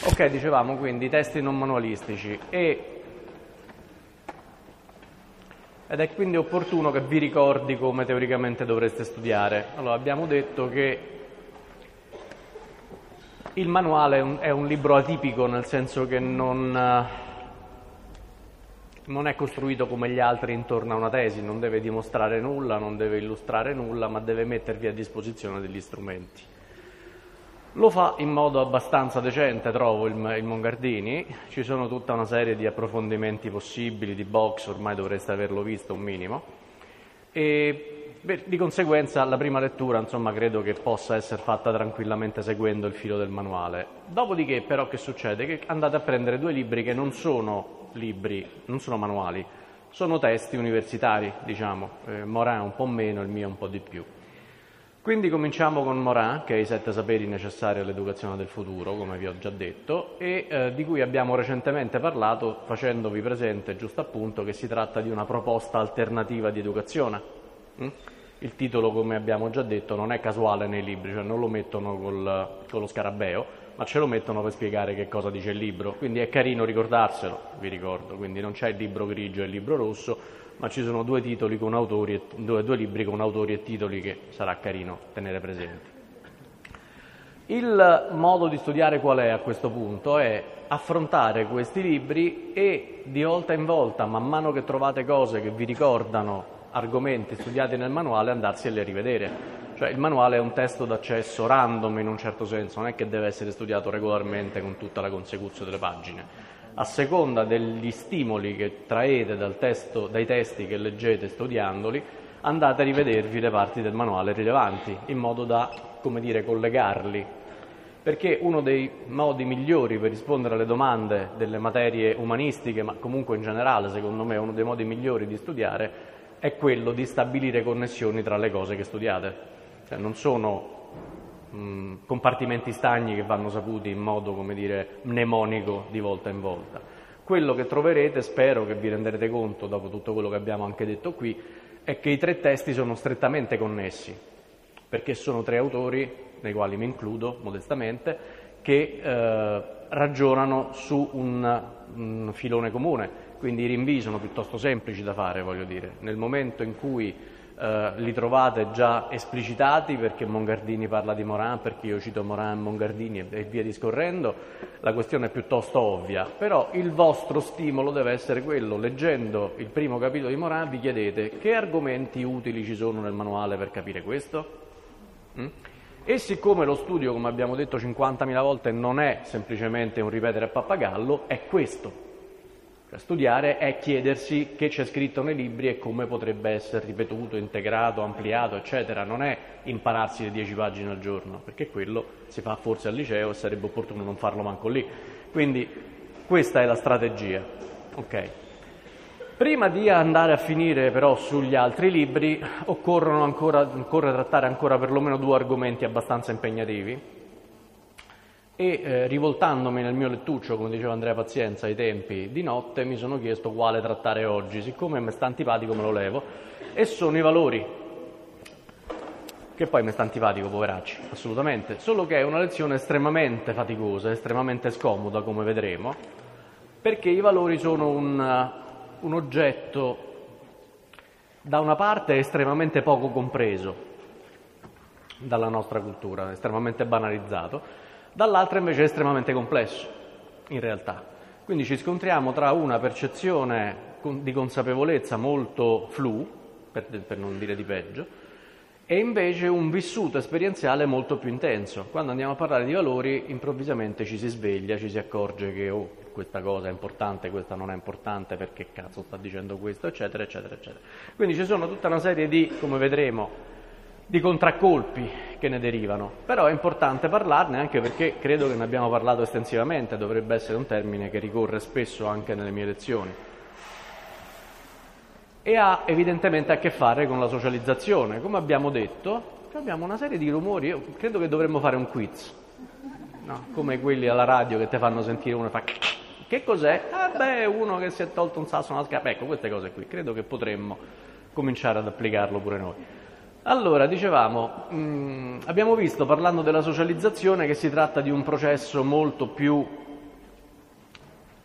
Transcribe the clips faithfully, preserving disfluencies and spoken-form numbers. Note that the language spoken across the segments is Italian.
Ok, dicevamo quindi testi non manualistici e, ed è quindi opportuno che vi ricordi come teoricamente dovreste studiare. Allora, abbiamo detto che il manuale è un, è un libro atipico, nel senso che non, non è costruito come gli altri intorno a una tesi, non deve dimostrare nulla, non deve illustrare nulla, ma deve mettervi a disposizione degli strumenti. Lo fa in modo abbastanza decente, trovo, il, il Mongardini. Ci sono tutta una serie di approfondimenti possibili, di box, ormai dovreste averlo visto un minimo. E beh, di conseguenza la prima lettura, insomma, credo che possa essere fatta tranquillamente seguendo il filo del manuale. Dopodiché, però, che succede? Che andate a prendere due libri che non sono libri, non sono manuali, sono testi universitari, diciamo. Eh, Morin un po' meno, il mio un po' di più. Quindi cominciamo con Morin, che è I sette saperi necessari all'educazione del futuro, come vi ho già detto, e eh, di cui abbiamo recentemente parlato facendovi presente, giusto appunto, che si tratta di una proposta alternativa di educazione. Mm? Il titolo, come abbiamo già detto, non è casuale nei libri, cioè non lo mettono col, con lo scarabeo, ma ce lo mettono per spiegare che cosa dice il libro. Quindi è carino ricordarselo, vi ricordo, quindi non c'è il libro grigio e il libro rosso, ma ci sono due titoli con autori e, due, due libri con autori e titoli che sarà carino tenere presenti. Il modo di studiare qual è a questo punto? È affrontare questi libri e di volta in volta, man mano che trovate cose che vi ricordano argomenti studiati nel manuale, andarseli a rivedere. Cioè il manuale è un testo d'accesso random in un certo senso, non è che deve essere studiato regolarmente con tutta la consecuzione delle pagine. A seconda degli stimoli che traete dal testo, dai testi che leggete studiandoli, andate a rivedervi le parti del manuale rilevanti, in modo da, come dire, collegarli. Perché uno dei modi migliori per rispondere alle domande delle materie umanistiche, ma comunque in generale, secondo me, uno dei modi migliori di studiare è quello di stabilire connessioni tra le cose che studiate. Cioè, non sono mh, compartimenti stagni che vanno saputi in modo, come dire, mnemonico di volta in volta. Quello che troverete, spero che vi renderete conto, dopo tutto quello che abbiamo anche detto qui, è che i tre testi sono strettamente connessi, perché sono tre autori, nei quali mi includo modestamente, che eh, ragionano su un, un filone comune. Quindi i rinvii sono piuttosto semplici da fare, voglio dire. Nel momento in cui eh, li trovate già esplicitati, perché Mongardini parla di Morin, perché io cito Morin e Mongardini e via discorrendo, la questione è piuttosto ovvia. Però il vostro stimolo deve essere quello: leggendo il primo capitolo di Morin vi chiedete che argomenti utili ci sono nel manuale per capire questo? Mm? E siccome lo studio, come abbiamo detto cinquantamila volte, non è semplicemente un ripetere a pappagallo, è questo. Cioè, studiare è chiedersi che c'è scritto nei libri e come potrebbe essere ripetuto, integrato, ampliato, eccetera. Non è impararsi le dieci pagine al giorno, perché quello si fa forse al liceo e sarebbe opportuno non farlo manco lì. Quindi questa è la strategia. Ok. Prima di andare a finire però sugli altri libri, occorrono ancora, occorre trattare ancora perlomeno due argomenti abbastanza impegnativi e eh, rivoltandomi nel mio lettuccio, come diceva Andrea Pazienza ai tempi di notte, mi sono chiesto quale trattare oggi. Siccome mi sta antipatico me lo levo, e sono i valori, che poi mi sta antipatico, poveracci, assolutamente, solo che è una lezione estremamente faticosa, estremamente scomoda, come vedremo, perché i valori sono un... un oggetto da una parte estremamente poco compreso dalla nostra cultura, estremamente banalizzato, dall'altra invece è estremamente complesso in realtà. Quindi ci scontriamo tra una percezione di consapevolezza molto flu, per, per non dire di peggio, e invece un vissuto esperienziale molto più intenso. Quando andiamo a parlare di valori, improvvisamente ci si sveglia, ci si accorge che oh, questa cosa è importante, questa non è importante, perché cazzo sta dicendo questo, eccetera, eccetera, eccetera. Quindi ci sono tutta una serie di, come vedremo, di contraccolpi che ne derivano. Però è importante parlarne, anche perché credo che ne abbiamo parlato estensivamente, dovrebbe essere un termine che ricorre spesso anche nelle mie lezioni. E ha evidentemente a che fare con la socializzazione. Come abbiamo detto, abbiamo una serie di rumori. Io credo che dovremmo fare un quiz, no? Come quelli alla radio che ti fanno sentire uno e fa che cos'è? Ah beh, uno che si è tolto un sasso una scarpa. Ecco, queste cose qui credo che potremmo cominciare ad applicarlo pure noi. Allora, dicevamo, mh, abbiamo visto, parlando della socializzazione, che si tratta di un processo molto più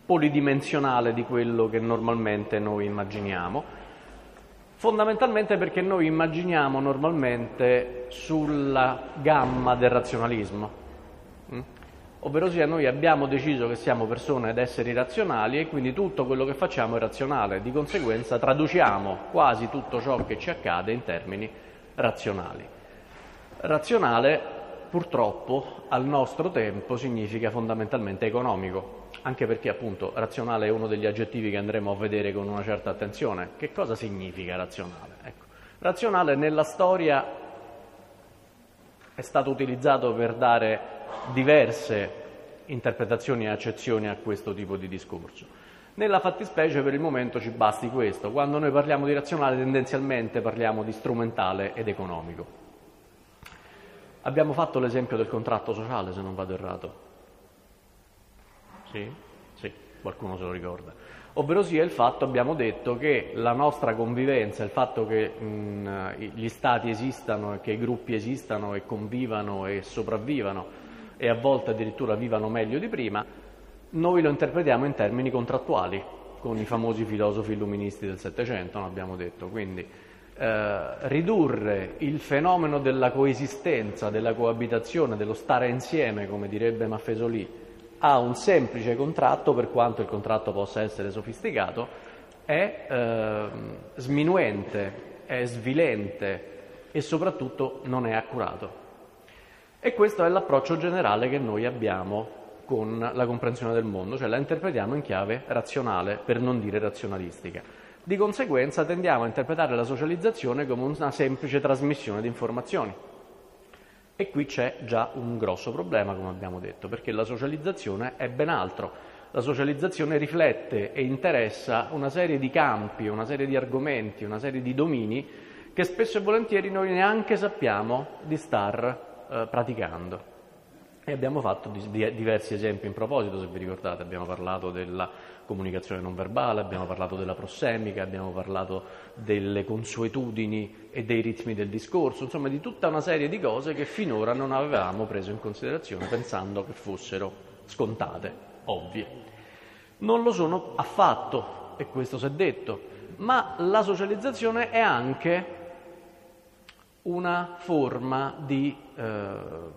polidimensionale di quello che normalmente noi immaginiamo, fondamentalmente perché noi immaginiamo normalmente sulla gamma del razionalismo, mm? ovvero sia noi abbiamo deciso che siamo persone ed esseri razionali e quindi tutto quello che facciamo è razionale, di conseguenza traduciamo quasi tutto ciò che ci accade in termini razionali. Razionale, purtroppo, al nostro tempo significa fondamentalmente economico, anche perché appunto razionale è uno degli aggettivi che andremo a vedere con una certa attenzione. Che cosa significa razionale? Ecco, razionale nella storia è stato utilizzato per dare diverse interpretazioni e accezioni a questo tipo di discorso. Nella fattispecie per il momento ci basti questo. Quando noi parliamo di razionale tendenzialmente parliamo di strumentale ed economico. Abbiamo fatto l'esempio del contratto sociale, se non vado errato. Sì? Sì, qualcuno se lo ricorda. Ovvero sia il fatto, abbiamo detto, che la nostra convivenza, il fatto che mh, gli stati esistano e che i gruppi esistano e convivano e sopravvivano e a volte addirittura vivano meglio di prima, noi lo interpretiamo in termini contrattuali, con i famosi filosofi illuministi del Settecento, no? Abbiamo detto. Quindi eh, ridurre il fenomeno della coesistenza, della coabitazione, dello stare insieme, come direbbe Maffesoli, a un semplice contratto, per quanto il contratto possa essere sofisticato, è eh, sminuente, è svilente e soprattutto non è accurato. E questo è l'approccio generale che noi abbiamo con la comprensione del mondo, cioè la interpretiamo in chiave razionale, per non dire razionalistica. Di conseguenza tendiamo a interpretare la socializzazione come una semplice trasmissione di informazioni. E qui c'è già un grosso problema, come abbiamo detto, perché la socializzazione è ben altro. La socializzazione riflette e interessa una serie di campi, una serie di argomenti, una serie di domini che spesso e volentieri noi neanche sappiamo di star eh, praticando. E abbiamo fatto di, di, diversi esempi in proposito, se vi ricordate. Abbiamo parlato della comunicazione non verbale, abbiamo parlato della prossemica, abbiamo parlato delle consuetudini e dei ritmi del discorso, insomma di tutta una serie di cose che finora non avevamo preso in considerazione pensando che fossero scontate, ovvie. Non lo sono affatto, e questo si è detto, ma la socializzazione è anche una forma di eh,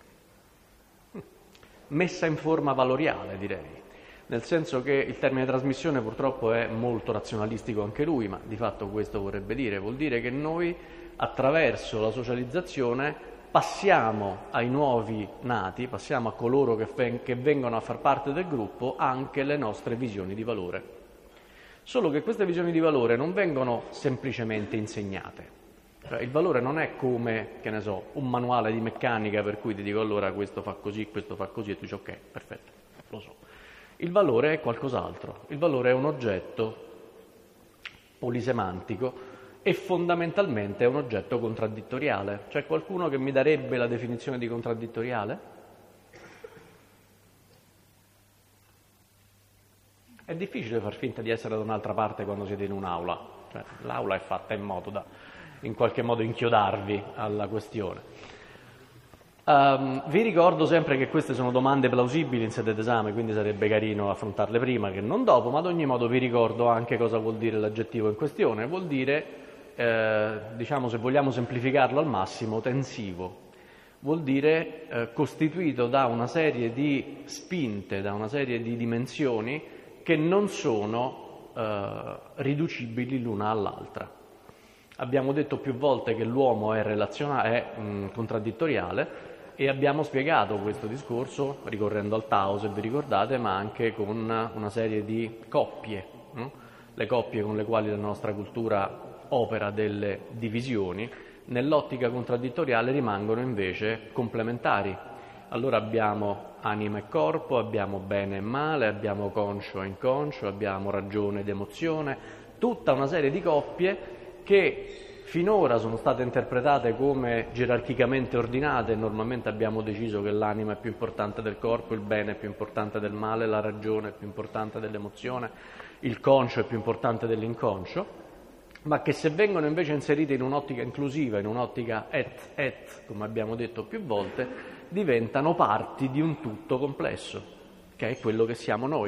messa in forma valoriale, direi. Nel senso che il termine trasmissione purtroppo è molto razionalistico anche lui, ma di fatto questo vorrebbe dire, vuol dire che noi attraverso la socializzazione passiamo ai nuovi nati, passiamo a coloro che, ven- che vengono a far parte del gruppo anche le nostre visioni di valore. Solo che queste visioni di valore non vengono semplicemente insegnate. Cioè, il valore non è come, che ne so, un manuale di meccanica per cui ti dico allora questo fa così, questo fa così e tu dici ok, perfetto, lo so. Il valore è qualcos'altro, il valore è un oggetto polisemantico e fondamentalmente è un oggetto contraddittoriale. C'è qualcuno che mi darebbe la definizione di contraddittoriale? È difficile far finta di essere da un'altra parte quando siete in un'aula, cioè, l'aula è fatta in modo da in qualche modo inchiodarvi alla questione. Um, vi ricordo sempre che queste sono domande plausibili in sede d'esame, quindi sarebbe carino affrontarle prima che non dopo, ma ad ogni modo vi ricordo anche cosa vuol dire l'aggettivo in questione. Vuol dire, eh, diciamo se vogliamo semplificarlo al massimo, tensivo. Vuol dire eh, costituito da una serie di spinte, da una serie di dimensioni che non sono eh, riducibili l'una all'altra. Abbiamo detto più volte che l'uomo è, relaziona- è mh, contraddittoriale e abbiamo spiegato questo discorso ricorrendo al Tao, se vi ricordate, ma anche con una serie di coppie, no? Le coppie con le quali la nostra cultura opera delle divisioni, nell'ottica contraddittoriale rimangono invece complementari. Allora abbiamo anima e corpo, abbiamo bene e male, abbiamo conscio e inconscio, abbiamo ragione ed emozione, tutta una serie di coppie che finora sono state interpretate come gerarchicamente ordinate. Normalmente abbiamo deciso che l'anima è più importante del corpo, il bene è più importante del male, la ragione è più importante dell'emozione, il conscio è più importante dell'inconscio, ma che se vengono invece inserite in un'ottica inclusiva, in un'ottica et et, come abbiamo detto più volte, diventano parti di un tutto complesso, che è quello che siamo noi.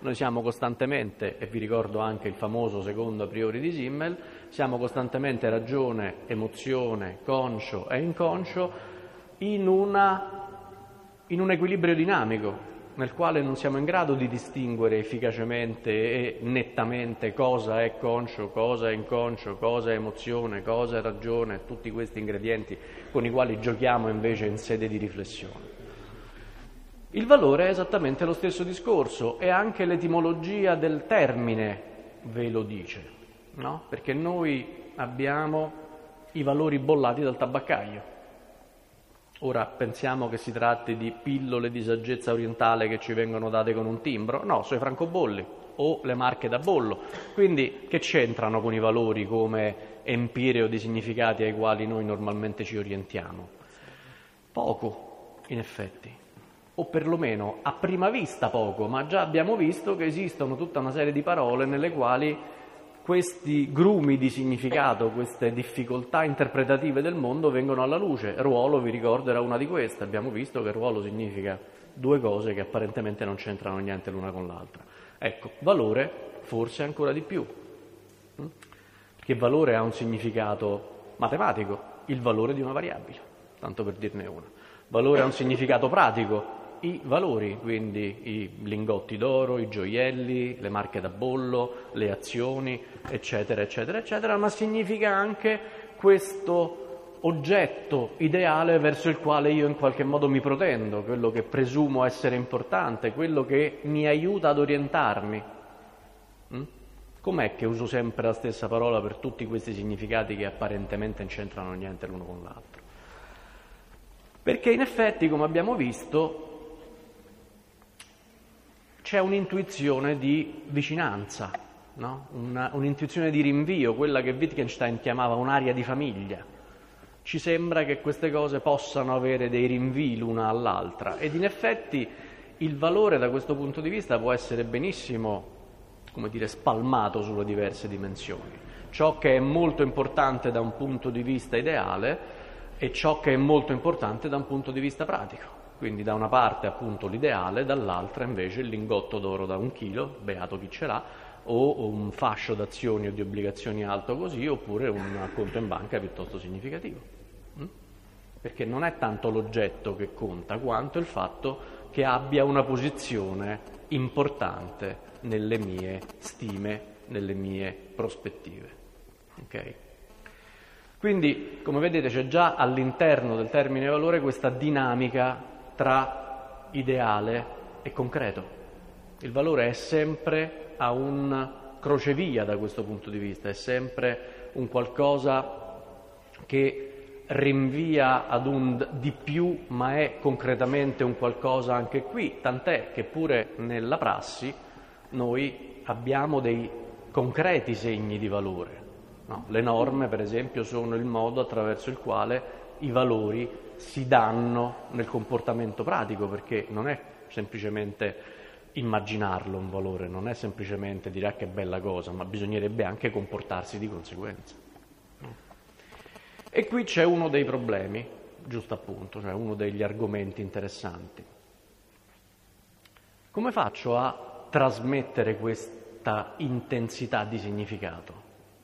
Noi siamo costantemente, e vi ricordo anche il famoso secondo a priori di Simmel, siamo costantemente ragione, emozione, conscio e inconscio in, una, in un equilibrio dinamico nel quale non siamo in grado di distinguere efficacemente e nettamente cosa è conscio, cosa è inconscio, cosa è emozione, cosa è ragione, tutti questi ingredienti con i quali giochiamo invece in sede di riflessione. Il valore è esattamente lo stesso discorso e anche l'etimologia del termine ve lo dice, no? Perché noi abbiamo i valori bollati dal tabaccaio. Ora pensiamo che si tratti di pillole di saggezza orientale che ci vengono date con un timbro? No, sono i francobolli o le marche da bollo. Quindi che c'entrano con i valori come empireo di significati ai quali noi normalmente ci orientiamo? Poco, in effetti. O perlomeno a prima vista poco, ma già abbiamo visto che esistono tutta una serie di parole nelle quali questi grumi di significato, queste difficoltà interpretative del mondo vengono alla luce. Ruolo, vi ricordo, era una di queste. Abbiamo visto che ruolo significa due cose che apparentemente non c'entrano niente l'una con l'altra. Ecco, valore forse ancora di più, perché valore ha un significato matematico, il valore di una variabile, tanto per dirne una. Valore ha un significato pratico, i valori, quindi i lingotti d'oro, i gioielli, le marche da bollo, le azioni, eccetera, eccetera, eccetera, ma significa anche questo oggetto ideale verso il quale io in qualche modo mi protendo, quello che presumo essere importante, quello che mi aiuta ad orientarmi. Mm? Com'è che uso sempre la stessa parola per tutti questi significati che apparentemente non c'entrano niente l'uno con l'altro? Perché in effetti, come abbiamo visto, c'è un'intuizione di vicinanza, no? Una, un'intuizione di rinvio, quella che Wittgenstein chiamava un'aria di famiglia. Ci sembra che queste cose possano avere dei rinvii l'una all'altra ed in effetti il valore da questo punto di vista può essere benissimo, come dire, spalmato sulle diverse dimensioni. Ciò che è molto importante da un punto di vista ideale e ciò che è molto importante da un punto di vista pratico. Quindi da una parte appunto l'ideale, dall'altra invece il lingotto d'oro da un chilo, beato chi ce l'ha, o un fascio d'azioni o di obbligazioni alto così, oppure un conto in banca piuttosto significativo. Perché non è tanto l'oggetto che conta, quanto il fatto che abbia una posizione importante nelle mie stime, nelle mie prospettive. Ok? Quindi, come vedete, c'è già all'interno del termine valore questa dinamica tra ideale e concreto. Il valore è sempre a un crocevia da questo punto di vista, è sempre un qualcosa che rinvia ad un di più, ma è concretamente un qualcosa anche qui, tant'è che pure nella prassi noi abbiamo dei concreti segni di valore. No? Le norme, per esempio, sono il modo attraverso il quale i valori si danno nel comportamento pratico, perché non è semplicemente immaginarlo un valore, non è semplicemente dire ah, che bella cosa, ma bisognerebbe anche comportarsi di conseguenza. E qui c'è uno dei problemi, giusto appunto, cioè uno degli argomenti interessanti. Come faccio a trasmettere questa intensità di significato?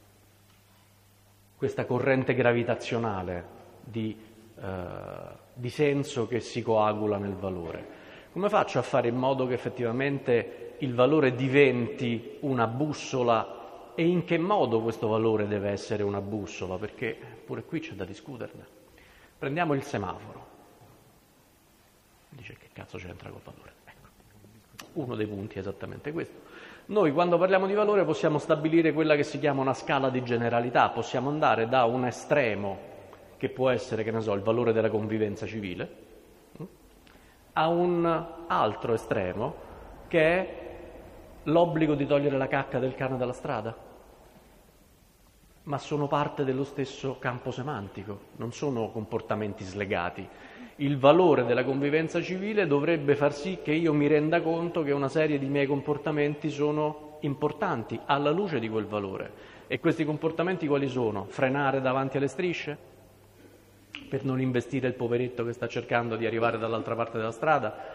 Questa corrente gravitazionale di, eh, di senso che si coagula nel valore. Come faccio a fare in modo che effettivamente il valore diventi una bussola e in che modo questo valore deve essere una bussola? Perché pure qui c'è da discuterne. Prendiamo il semaforo. Dice che cazzo c'entra col valore? Ecco, uno dei punti è esattamente questo. Noi quando parliamo di valore possiamo stabilire quella che si chiama una scala di generalità, possiamo andare da un estremo, che può essere, che ne so, il valore della convivenza civile, a un altro estremo, che è l'obbligo di togliere la cacca del cane dalla strada. Ma sono parte dello stesso campo semantico, non sono comportamenti slegati. Il valore della convivenza civile dovrebbe far sì che io mi renda conto che una serie di miei comportamenti sono importanti alla luce di quel valore. E questi comportamenti quali sono? Frenare davanti alle strisce? Per non investire il poveretto che sta cercando di arrivare dall'altra parte della strada?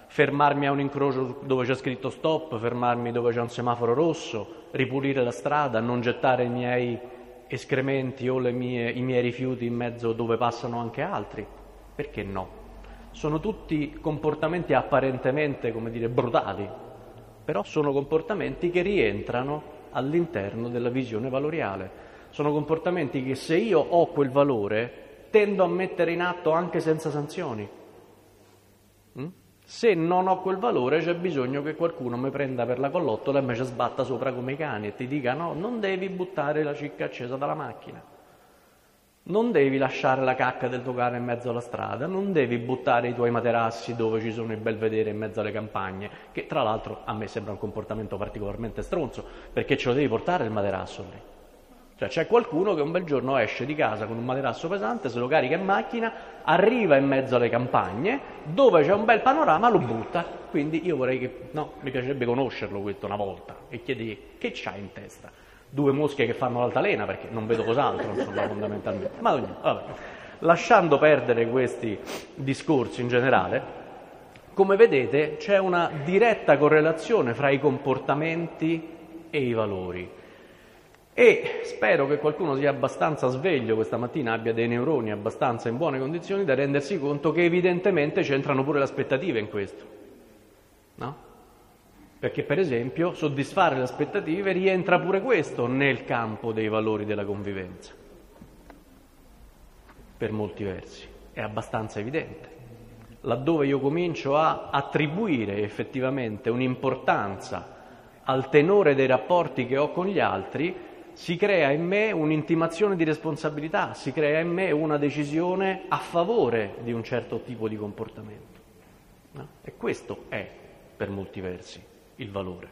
fermarmi a un incrocio dove c'è scritto stop, fermarmi dove c'è un semaforo rosso, ripulire la strada, non gettare i miei escrementi o le mie, i miei rifiuti in mezzo dove passano anche altri. Perché no? Sono tutti comportamenti apparentemente, come dire, brutali, però sono comportamenti che rientrano all'interno della visione valoriale. Sono comportamenti che, se io ho quel valore, tendo a mettere in atto anche senza sanzioni. Mm? Se non ho quel valore, c'è bisogno che qualcuno mi prenda per la collottola e mi ci sbatta sopra come i cani e ti dica: no, non devi buttare la cicca accesa dalla macchina, non devi lasciare la cacca del tuo cane in mezzo alla strada, non devi buttare i tuoi materassi dove ci sono i belvedere in mezzo alle campagne, che tra l'altro a me sembra un comportamento particolarmente stronzo, perché ce lo devi portare il materasso lì. Cioè c'è qualcuno che un bel giorno esce di casa con un materasso pesante, se lo carica in macchina, arriva in mezzo alle campagne, dove c'è un bel panorama, lo butta. Quindi io vorrei che, no, mi piacerebbe conoscerlo questo una volta e chiedi: che c'hai in testa? Due mosche che fanno l'altalena, perché non vedo cos'altro, insomma, fondamentalmente. Ma vabbè. Lasciando perdere questi discorsi in generale, come vedete c'è una diretta correlazione fra i comportamenti e i valori. E spero che qualcuno sia abbastanza sveglio questa mattina, abbia dei neuroni abbastanza in buone condizioni da rendersi conto che evidentemente c'entrano pure le aspettative in questo, no? Perché, per esempio, soddisfare le aspettative rientra pure questo nel campo dei valori della convivenza. Per molti versi è abbastanza evidente. Laddove io comincio a attribuire effettivamente un'importanza al tenore dei rapporti che ho con gli altri, si crea in me un'intimazione di responsabilità, si crea in me una decisione a favore di un certo tipo di comportamento, no? E questo è, per molti versi, il valore.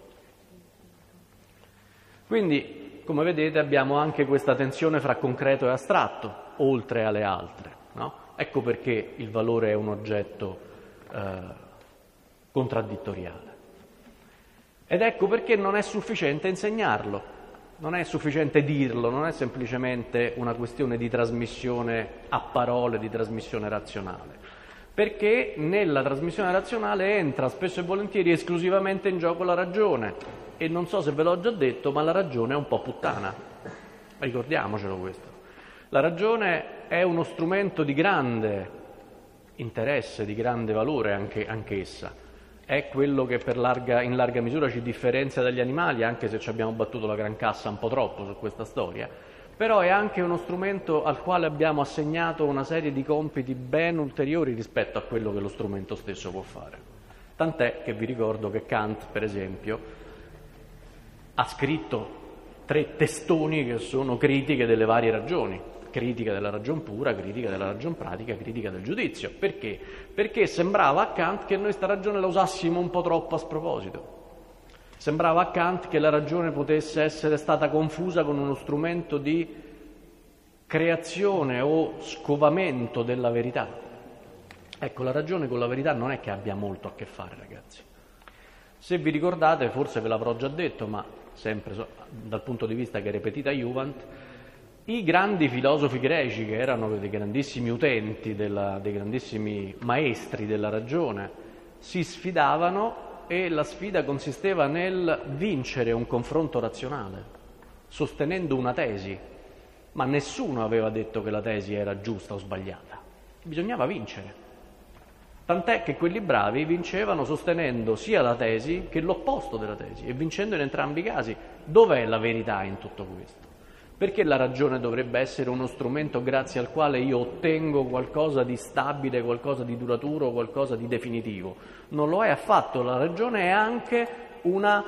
Quindi, come vedete, abbiamo anche questa tensione fra concreto e astratto, oltre alle altre, no? Ecco perché il valore è un oggetto eh, contraddittoriale. Ed ecco perché non è sufficiente insegnarlo, non è sufficiente dirlo, non è semplicemente una questione di trasmissione a parole, di trasmissione razionale. Perché nella trasmissione razionale entra spesso e volentieri esclusivamente in gioco la ragione. E non so se ve l'ho già detto, ma la ragione è un po' puttana. Ricordiamocelo questo. La ragione è uno strumento di grande interesse, di grande valore anche, anch'essa. È quello che per larga, in larga misura ci differenzia dagli animali, anche se ci abbiamo battuto la gran cassa un po' troppo su questa storia. Però è anche uno strumento al quale abbiamo assegnato una serie di compiti ben ulteriori rispetto a quello che lo strumento stesso può fare. Tant'è che vi ricordo che Kant, per esempio, ha scritto tre testoni che sono critiche delle varie ragioni. Critica della ragion pura, critica della ragion pratica, critica del giudizio. Perché? Perché sembrava a Kant che noi sta ragione la usassimo un po' troppo a sproposito. Sembrava a Kant che la ragione potesse essere stata confusa con uno strumento di creazione o scovamento della verità. Ecco, la ragione con la verità non è che abbia molto a che fare, ragazzi. Se vi ricordate, forse ve l'avrò già detto, ma sempre dal punto di vista che repetita Juvent, i grandi filosofi greci, che erano dei grandissimi utenti, della, dei grandissimi maestri della ragione, si sfidavano e la sfida consisteva nel vincere un confronto razionale, sostenendo una tesi, ma nessuno aveva detto che la tesi era giusta o sbagliata, bisognava vincere. Tant'è che quelli bravi vincevano sostenendo sia la tesi che l'opposto della tesi, e vincendo in entrambi i casi. Dov'è la verità in tutto questo? Perché la ragione dovrebbe essere uno strumento grazie al quale io ottengo qualcosa di stabile, qualcosa di duraturo, qualcosa di definitivo? Non lo è affatto. La ragione è anche una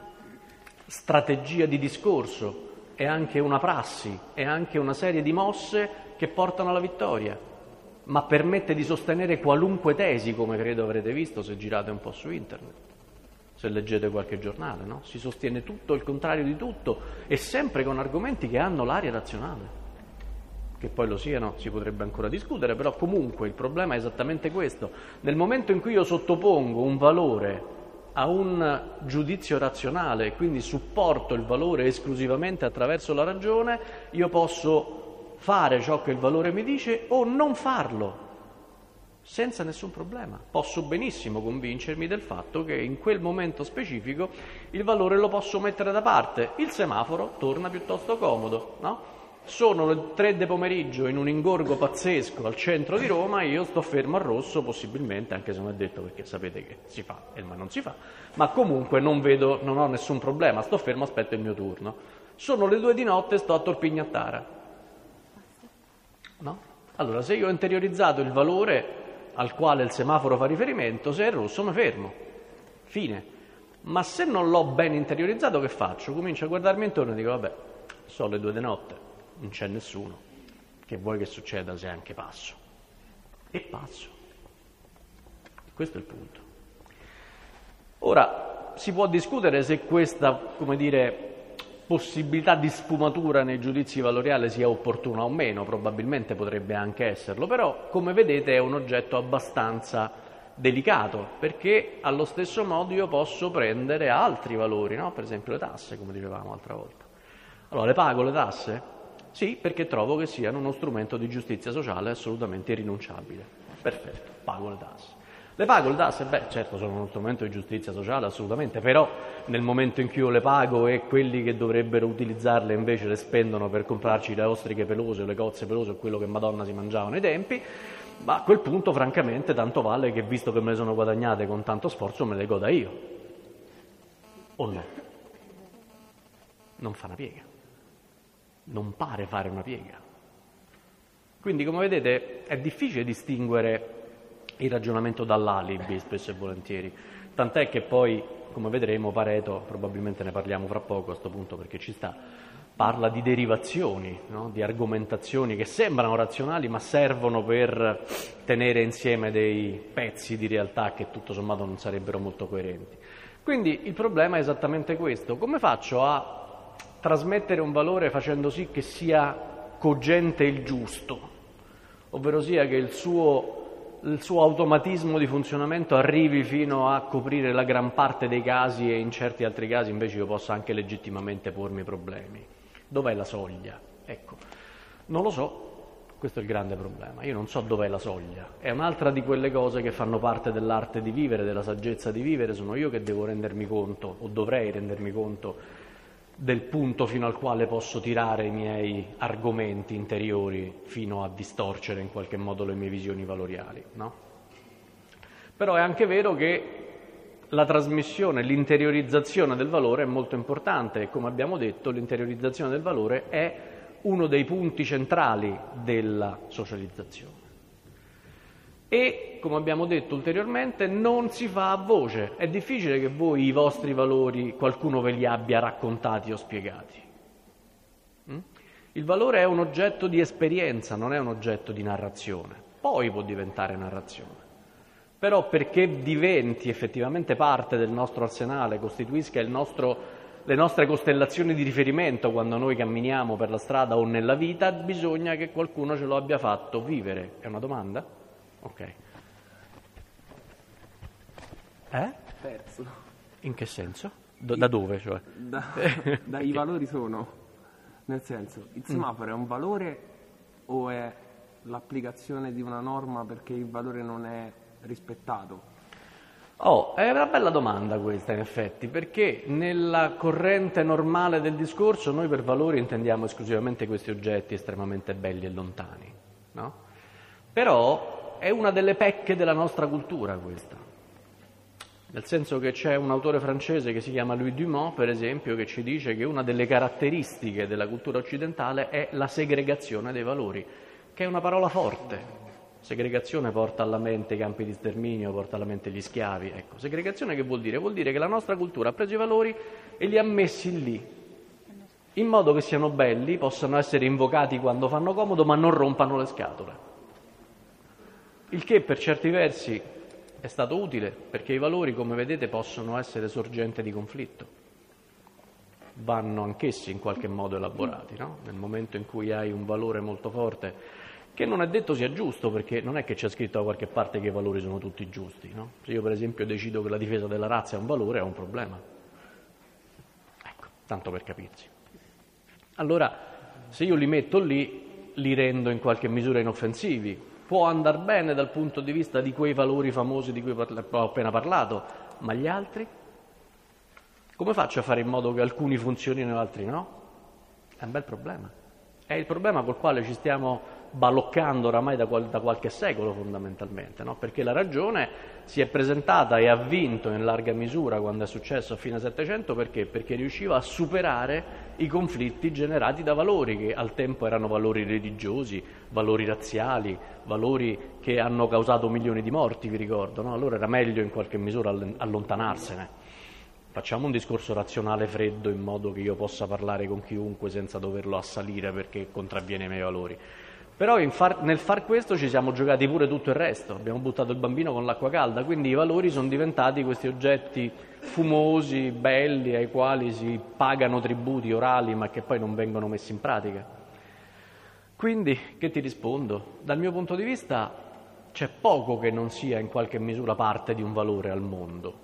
strategia di discorso, è anche una prassi, è anche una serie di mosse che portano alla vittoria, ma permette di sostenere qualunque tesi, come credo avrete visto se girate un po' su internet, se leggete qualche giornale, no? Si sostiene tutto il contrario di tutto e sempre con argomenti che hanno l'aria razionale. Che poi lo siano si potrebbe ancora discutere, però comunque il problema è esattamente questo. Nel momento in cui io sottopongo un valore a un giudizio razionale e quindi supporto il valore esclusivamente attraverso la ragione, io posso fare ciò che il valore mi dice o non farlo. senza nessun problema. Posso benissimo convincermi del fatto che in quel momento specifico il valore lo posso mettere da parte, il semaforo torna piuttosto comodo, no? Sono le tre di pomeriggio in un ingorgo pazzesco al centro di Roma, io sto fermo al rosso, possibilmente, anche se non è detto, perché sapete che si fa e ma non si fa, ma comunque non vedo, non ho nessun problema, sto fermo, aspetto il mio turno. Sono le due di notte e sto a Torpignattara, no? Allora, se io ho interiorizzato il valore al quale il semaforo fa riferimento, se è rosso mi fermo, fine. Ma se non l'ho ben interiorizzato, che faccio? Comincio a guardarmi intorno e dico, vabbè, sono le due di notte, non c'è nessuno, che vuoi che succeda se anche passo? E passo. Questo è il punto. Ora, si può discutere se questa, come dire, possibilità di sfumatura nei giudizi valoriali sia opportuna o meno, probabilmente potrebbe anche esserlo, però come vedete è un oggetto abbastanza delicato, perché allo stesso modo io posso prendere altri valori, no? Per esempio le tasse, come dicevamo l'altra volta. Allora, le pago le tasse? Sì, perché trovo che siano uno strumento di giustizia sociale assolutamente irrinunciabile. Perfetto, pago le tasse. Le pago le tasse? Beh, certo, sono uno strumento di giustizia sociale, assolutamente, però nel momento in cui io le pago e quelli che dovrebbero utilizzarle invece le spendono per comprarci le ostriche pelose o le cozze pelose o quello che Madonna si mangiava nei tempi, ma a quel punto, francamente, tanto vale che, visto che me le sono guadagnate con tanto sforzo, me le goda io. O no? Non fa una piega. Non pare fare una piega. Quindi, come vedete, è difficile distinguere il ragionamento dall'alibi, spesso e volentieri, tant'è che poi, come vedremo, Pareto, probabilmente ne parliamo fra poco a questo punto perché ci sta, parla di derivazioni, no? Di argomentazioni che sembrano razionali ma servono per tenere insieme dei pezzi di realtà che tutto sommato non sarebbero molto coerenti. Quindi il problema è esattamente questo: come faccio a trasmettere un valore facendo sì che sia cogente il giusto, ovvero sia che il suo il suo automatismo di funzionamento arrivi fino a coprire la gran parte dei casi e in certi altri casi invece io posso anche legittimamente pormi problemi. Dov'è la soglia? Ecco, non lo so, questo è il grande problema, io non so dov'è la soglia. È un'altra di quelle cose che fanno parte dell'arte di vivere, della saggezza di vivere, sono io che devo rendermi conto, o dovrei rendermi conto, del punto fino al quale posso tirare i miei argomenti interiori fino a distorcere in qualche modo le mie visioni valoriali, no? Però è anche vero che la trasmissione, l'interiorizzazione del valore è molto importante e, come abbiamo detto, l'interiorizzazione del valore è uno dei punti centrali della socializzazione. E, come abbiamo detto ulteriormente, non si fa a voce. È difficile che voi i vostri valori qualcuno ve li abbia raccontati o spiegati. Il valore è un oggetto di esperienza, non è un oggetto di narrazione. Poi può diventare narrazione. Però perché diventi effettivamente parte del nostro arsenale, costituisca il nostro, le nostre costellazioni di riferimento quando noi camminiamo per la strada o nella vita, bisogna che qualcuno ce lo abbia fatto vivere. È una domanda? Ok. Eh? Perso. In che senso? Do, da dove, cioè? Da, dai valori sono, nel senso, il semaforo mm. è un valore o è l'applicazione di una norma perché il valore non è rispettato? Oh, è una bella domanda questa in effetti, perché nella corrente normale del discorso noi per valori intendiamo esclusivamente questi oggetti estremamente belli e lontani, no? Però è una delle pecche della nostra cultura questa, nel senso che c'è un autore francese che si chiama Louis Dumont, per esempio, che ci dice che una delle caratteristiche della cultura occidentale è la segregazione dei valori, che è una parola forte. Segregazione porta alla mente i campi di sterminio, porta alla mente gli schiavi. Ecco, segregazione che vuol dire? Vuol dire che la nostra cultura ha preso i valori e li ha messi lì, in modo che siano belli, possano essere invocati quando fanno comodo, ma non rompano le scatole. Il che per certi versi è stato utile, perché i valori, come vedete, possono essere sorgente di conflitto. Vanno anch'essi in qualche modo elaborati, no? Nel momento in cui hai un valore molto forte, che non è detto sia giusto, perché non è che c'è scritto da qualche parte che i valori sono tutti giusti, no? Se io per esempio decido che la difesa della razza è un valore, è un problema. Ecco, tanto per capirsi. Allora, se io li metto lì, li rendo in qualche misura inoffensivi, può andare bene dal punto di vista di quei valori famosi di cui ho appena parlato, ma gli altri? Come faccio a fare in modo che alcuni funzionino e altri no? È un bel problema. È il problema col quale ci stiamo baloccando oramai da, qual- da qualche secolo fondamentalmente, no? Perché la ragione si è presentata e ha vinto in larga misura quando è successo a fine Settecento, perché? Perché riusciva a superare i conflitti generati da valori che al tempo erano valori religiosi, valori razziali, valori che hanno causato milioni di morti, vi ricordo, no? Allora era meglio in qualche misura allontanarsene. Facciamo un discorso razionale freddo in modo che io possa parlare con chiunque senza doverlo assalire perché contravviene ai miei valori. Però in far, nel far questo ci siamo giocati pure tutto il resto, abbiamo buttato il bambino con l'acqua calda, quindi i valori sono diventati questi oggetti fumosi, belli, ai quali si pagano tributi orali ma che poi non vengono messi in pratica. Quindi, che ti rispondo? Dal mio punto di vista c'è poco che non sia in qualche misura parte di un valore al mondo.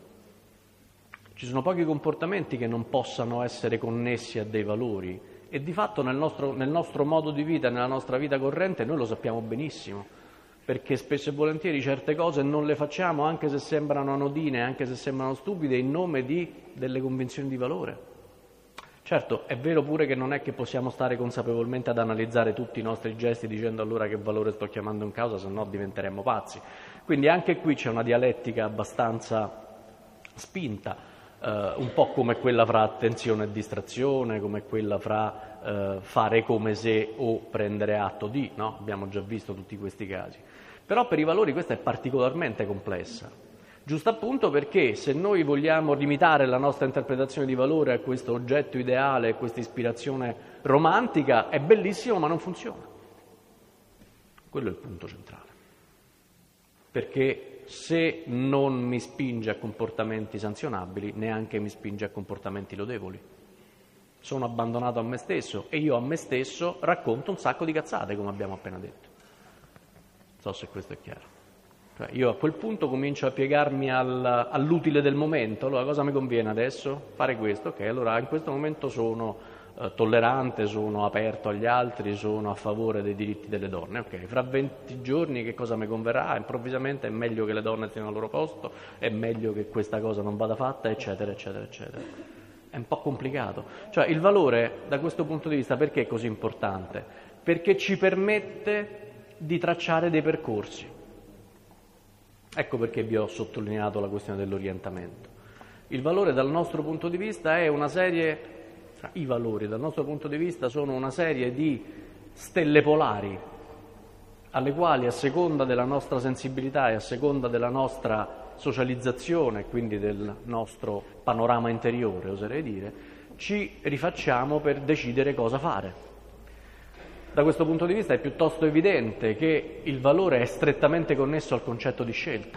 Ci sono pochi comportamenti che non possano essere connessi a dei valori e di fatto nel nostro, nel nostro modo di vita, nella nostra vita corrente noi lo sappiamo benissimo, perché spesso e volentieri certe cose non le facciamo anche se sembrano anodine, anche se sembrano stupide, in nome di delle convinzioni di valore. Certo, è vero pure che non è che possiamo stare consapevolmente ad analizzare tutti i nostri gesti dicendo allora che valore sto chiamando in causa, se no diventeremmo pazzi. Quindi anche qui c'è una dialettica abbastanza spinta, Uh, un po' come quella fra attenzione e distrazione, come quella fra uh, fare come se o prendere atto di, no? Abbiamo già visto tutti questi casi. Però per i valori questa è particolarmente complessa, giusto appunto perché se noi vogliamo limitare la nostra interpretazione di valore a questo oggetto ideale, a questa ispirazione romantica, è bellissimo ma non funziona. Quello è il punto centrale. Perché se non mi spinge a comportamenti sanzionabili, neanche mi spinge a comportamenti lodevoli. Sono abbandonato a me stesso e io a me stesso racconto un sacco di cazzate, come abbiamo appena detto. Non so se questo è chiaro. Cioè, io a quel punto comincio a piegarmi al, all'utile del momento. Allora, cosa mi conviene adesso? Fare questo, ok, allora in questo momento sono eh, tollerante, sono aperto agli altri, sono a favore dei diritti delle donne, ok, fra venti giorni che cosa mi converrà? Improvvisamente è meglio che le donne stiano al loro posto, è meglio che questa cosa non vada fatta, eccetera, eccetera, eccetera. È un po' complicato. Cioè il valore da questo punto di vista perché è così importante? Perché ci permette di tracciare dei percorsi. Ecco perché vi ho sottolineato la questione dell'orientamento. Il valore dal nostro punto di vista è una serie, i valori dal nostro punto di vista sono una serie di stelle polari alle quali a seconda della nostra sensibilità e a seconda della nostra socializzazione, quindi del nostro panorama interiore, oserei dire, ci rifacciamo per decidere cosa fare. Da questo punto di vista è piuttosto evidente che il valore è strettamente connesso al concetto di scelta,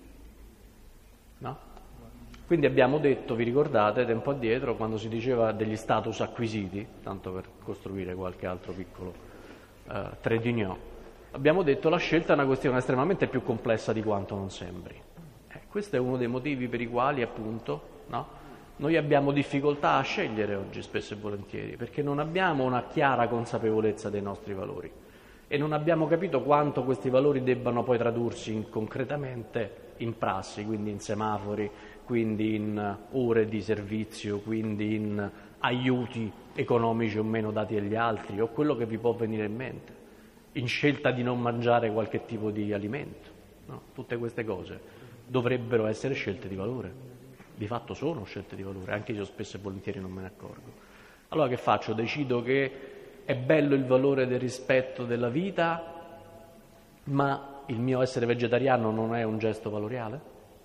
no? Quindi abbiamo detto, vi ricordate, tempo addietro, quando si diceva degli status acquisiti, tanto per costruire qualche altro piccolo eh, trait d'union, abbiamo detto la scelta è una questione estremamente più complessa di quanto non sembri. Eh, questo è uno dei motivi per i quali, appunto, no? Noi abbiamo difficoltà a scegliere oggi, spesso e volentieri, perché non abbiamo una chiara consapevolezza dei nostri valori e non abbiamo capito quanto questi valori debbano poi tradursi in, concretamente in prassi, quindi in semafori, quindi in ore di servizio, quindi in aiuti economici o meno dati agli altri, o quello che vi può venire in mente, in scelta di non mangiare qualche tipo di alimento, no? Tutte queste cose dovrebbero essere scelte di valore. Di fatto sono scelte di valore, anche io spesso e volentieri non me ne accorgo. Allora che faccio? Decido che è bello il valore del rispetto della vita, ma il mio essere vegetariano non è un gesto valoriale?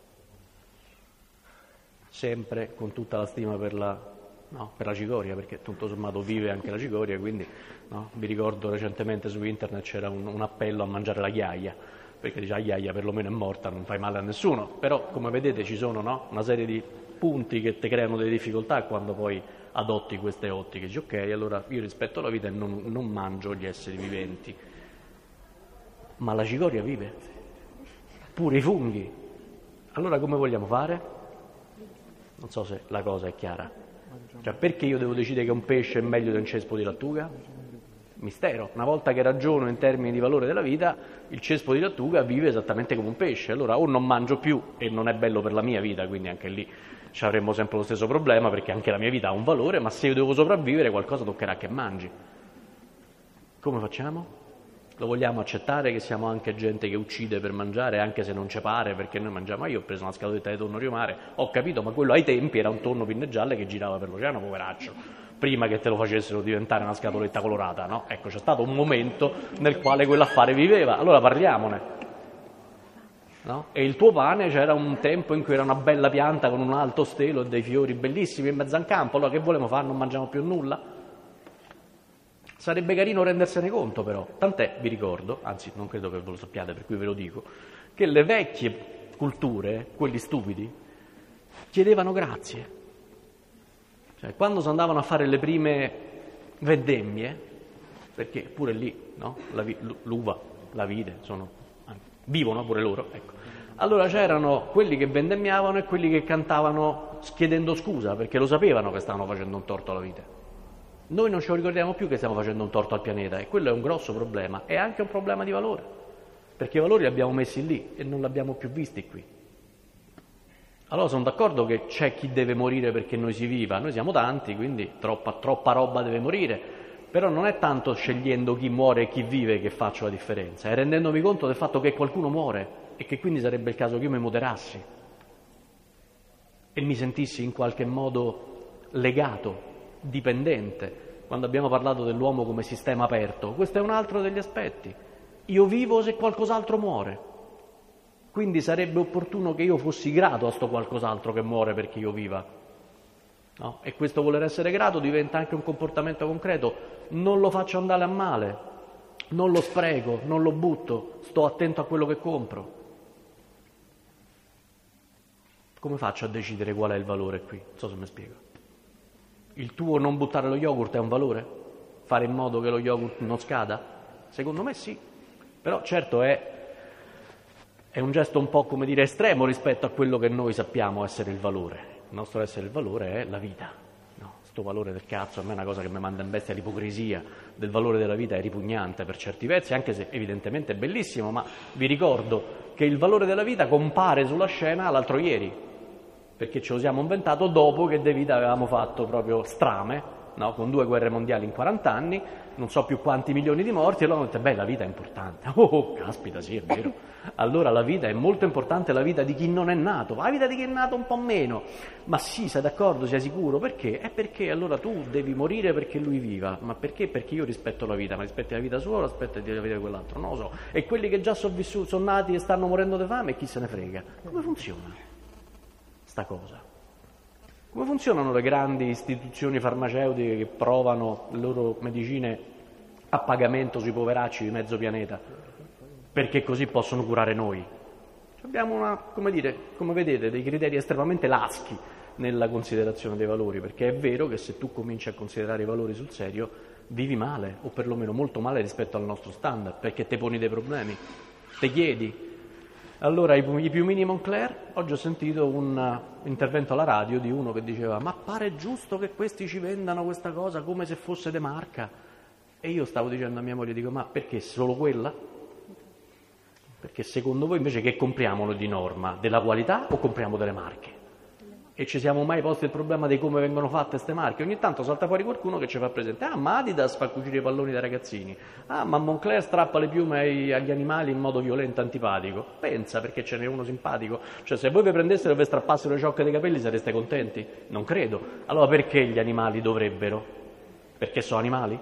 Sempre con tutta la stima per la, no, per la cicoria, perché tutto sommato vive anche la cicoria, quindi no, vi ricordo recentemente su internet c'era un, un appello a mangiare la ghiaia, perché dice la ghiaia perlomeno è morta, non fai male a nessuno, però come vedete ci sono, no, una serie di punti che ti creano delle difficoltà quando poi adotti queste ottiche, dici ok, allora io rispetto la vita e non, non mangio gli esseri viventi, ma la cicoria vive, pure i funghi, allora come vogliamo fare? Non so se la cosa è chiara, cioè perché io devo decidere che un pesce è meglio di un cespo di lattuga? mistero. Una volta che ragiono in termini di valore della vita, il cespo di lattuga vive esattamente come un pesce. Allora o non mangio più e non è bello per la mia vita, quindi anche lì ci avremmo sempre lo stesso problema, perché anche la mia vita ha un valore, ma se io devo sopravvivere qualcosa toccherà che mangi. Come facciamo? Lo vogliamo accettare che siamo anche gente che uccide per mangiare, anche se non ci pare, perché noi mangiamo? Io ho preso una scatoletta di tonno riomare, ho capito, ma quello ai tempi era un tonno pinnegialle che girava per l'oceano, poveraccio, prima che te lo facessero diventare una scatoletta colorata, no? Ecco, c'è stato un momento nel quale quell'affare viveva, allora parliamone, no? E il tuo pane, c'era un tempo in cui era una bella pianta con un alto stelo e dei fiori bellissimi in mezzo al campo, allora che volevamo fare? Non mangiamo più nulla? Sarebbe carino rendersene conto però, tant'è, vi ricordo, anzi non credo che ve lo sappiate per cui ve lo dico, che le vecchie culture, quelli stupidi, chiedevano grazie. Cioè, quando si andavano a fare le prime vendemmie, perché pure lì, no? La, l'uva, la vite, sono, vivono pure loro, ecco. Allora c'erano quelli che vendemmiavano e quelli che cantavano chiedendo scusa, perché lo sapevano che stavano facendo un torto alla vite. Noi non ci ricordiamo più che stiamo facendo un torto al pianeta e quello è un grosso problema, è anche un problema di valore, perché i valori li abbiamo messi lì e non li abbiamo più visti qui. Allora sono d'accordo che c'è chi deve morire perché noi si viva, noi siamo tanti, quindi troppa, troppa roba deve morire, però non è tanto scegliendo chi muore e chi vive che faccio la differenza, è rendendomi conto del fatto che qualcuno muore e che quindi sarebbe il caso che io mi moderassi e mi sentissi in qualche modo legato, dipendente. Quando abbiamo parlato dell'uomo come sistema aperto, questo è un altro degli aspetti. Io vivo se qualcos'altro muore, quindi sarebbe opportuno che io fossi grato a sto qualcos'altro che muore perché io viva, no? E questo voler essere grato diventa anche un comportamento concreto. Non lo faccio andare a male, non lo spreco, non lo butto, sto attento a quello che compro. Come faccio a decidere qual è il valore qui? Non so se mi spiego. Il tuo non buttare lo yogurt è un valore? Fare in modo che lo yogurt non scada? Secondo me sì, però certo è, è un gesto un po', come dire, estremo rispetto a quello che noi sappiamo essere il valore. Il nostro essere il valore è la vita, no? Sto valore del cazzo a me è una cosa che mi manda in bestia, l'ipocrisia del valore della vita è ripugnante per certi versi, anche se evidentemente è bellissimo, ma vi ricordo che il valore della vita compare sulla scena l'altro ieri, perché ce lo siamo inventato dopo che de vita avevamo fatto proprio strame, no? Con due guerre mondiali in quaranta anni, non so più quanti milioni di morti, e allora hanno detto, beh, la vita è importante. Oh, oh, caspita, sì, è vero. Allora la vita è molto importante, la vita di chi non è nato, la vita di chi è nato un po' meno. Ma sì, sei d'accordo, sei sicuro? Perché? È perché allora tu devi morire perché lui viva. Ma perché? Perché io rispetto la vita, ma rispetti la vita sua o rispetto la vita di quell'altro? Non lo so. E quelli che già sono vissuti, sono nati e stanno morendo di fame, chi se ne frega? Come funziona sta cosa? Come funzionano le grandi istituzioni farmaceutiche che provano le loro medicine a pagamento sui poveracci di mezzo pianeta perché così possono curare noi? Abbiamo una, come dire, come vedete, dei criteri estremamente laschi nella considerazione dei valori, perché è vero che se tu cominci a considerare i valori sul serio vivi male, o perlomeno molto male rispetto al nostro standard, perché te poni dei problemi, te chiedi. Allora, i, i piumini Moncler, oggi ho sentito un uh, intervento alla radio di uno che diceva ma pare giusto che questi ci vendano questa cosa come se fosse de marca. E io stavo dicendo a mia moglie, dico, ma perché solo quella? Perché secondo voi invece che compriamo di norma? Della qualità o compriamo delle marche? E ci siamo mai posti il problema di come vengono fatte queste marche? Ogni tanto salta fuori qualcuno che ci fa presente, ah, ma Adidas fa cucire i palloni dai ragazzini, ah, ma Moncler strappa le piume ai, agli animali in modo violento e antipatico. Pensa, perché ce n'è uno simpatico. Cioè, se voi vi prendessero e vi strappassero le ciocche dei capelli sareste contenti? Non credo. Allora perché gli animali dovrebbero? Perché sono animali?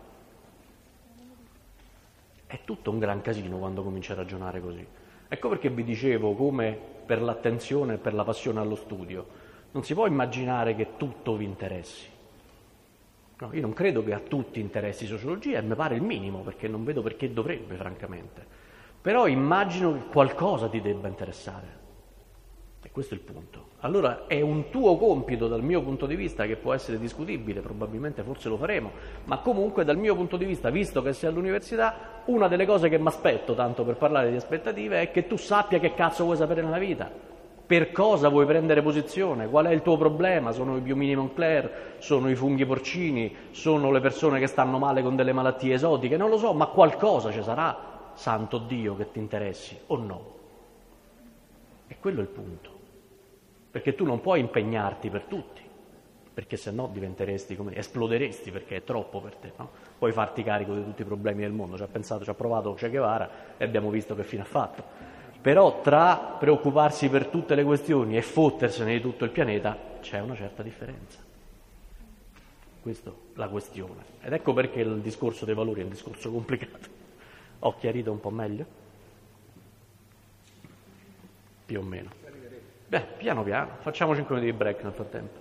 È tutto un gran casino quando cominci a ragionare così. Ecco perché vi dicevo come per l'attenzione e per la passione allo studio non si può immaginare che tutto vi interessi. No, io non credo che a tutti interessi sociologia e mi pare il minimo, perché non vedo perché dovrebbe, francamente. Però immagino che qualcosa ti debba interessare. E questo è il punto. Allora è un tuo compito dal mio punto di vista, che può essere discutibile, probabilmente forse lo faremo, ma comunque dal mio punto di vista, visto che sei all'università, una delle cose che mi aspetto, tanto per parlare di aspettative, è che tu sappia che cazzo vuoi sapere nella vita. Per cosa vuoi prendere posizione? Qual è il tuo problema? Sono i piumini Moncler? Sono i funghi porcini? Sono le persone che stanno male con delle malattie esotiche? Non lo so, ma qualcosa ci sarà, santo Dio, che ti interessi o no? E quello è il punto. Perché tu non puoi impegnarti per tutti, perché se no diventeresti, come esploderesti, perché è troppo per te, no? Puoi farti carico di tutti i problemi del mondo. Ci ha pensato, ci ha provato Che Guevara e abbiamo visto che fine ha fatto. Però tra preoccuparsi per tutte le questioni e fottersene di tutto il pianeta c'è una certa differenza. Questa è la questione. Ed ecco perché il discorso dei valori è un discorso complicato. Ho chiarito un po' meglio? Più o meno. Beh, piano piano. Facciamo cinque minuti di break nel frattempo.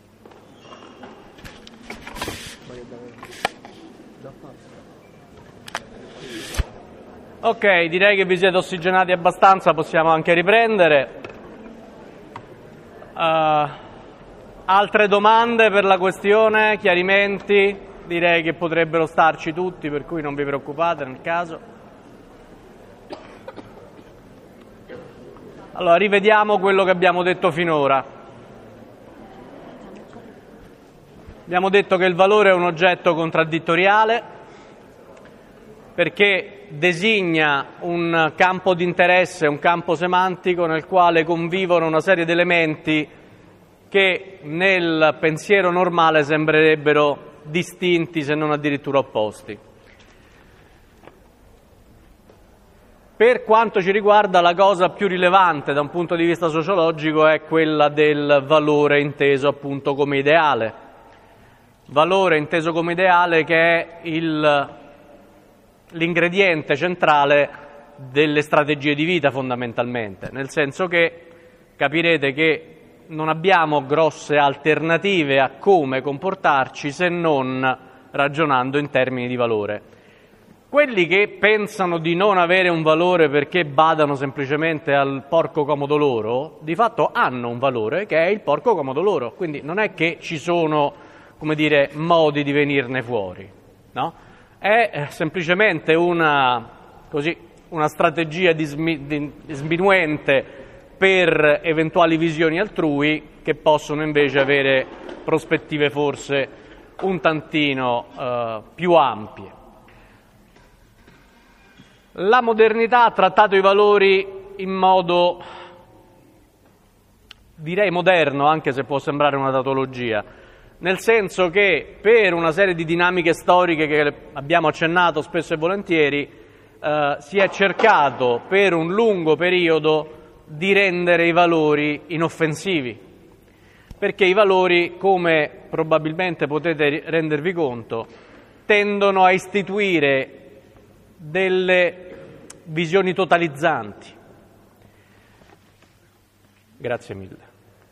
Ok, direi che vi siete ossigenati abbastanza, possiamo anche riprendere. Uh, altre domande per la questione, chiarimenti? Direi che potrebbero starci tutti, per cui non vi preoccupate nel caso. Allora, rivediamo quello che abbiamo detto finora. Abbiamo detto che il valore è un oggetto contraddittoriale, perché designa un campo di interesse, un campo semantico nel quale convivono una serie di elementi che nel pensiero normale sembrerebbero distinti, se non addirittura opposti. Per quanto ci riguarda, la cosa più rilevante da un punto di vista sociologico è quella del valore inteso appunto come ideale. Valore inteso come ideale che è il l'ingrediente centrale delle strategie di vita fondamentalmente, nel senso che capirete che non abbiamo grosse alternative a come comportarci se non ragionando in termini di valore. Quelli che pensano di non avere un valore perché badano semplicemente al porco comodo loro, di fatto hanno un valore che è il porco comodo loro, quindi non è che ci sono, come dire, modi di venirne fuori, no? È semplicemente una, così, una strategia dismi, di, sminuente per eventuali visioni altrui che possono invece avere prospettive forse un tantino eh, più ampie. La modernità ha trattato i valori in modo, direi moderno, anche se può sembrare una tautologia, nel senso che per una serie di dinamiche storiche che abbiamo accennato spesso e volentieri eh, si è cercato per un lungo periodo di rendere i valori inoffensivi, perché i valori, come probabilmente potete rendervi conto, tendono a istituire delle visioni totalizzanti. Grazie mille.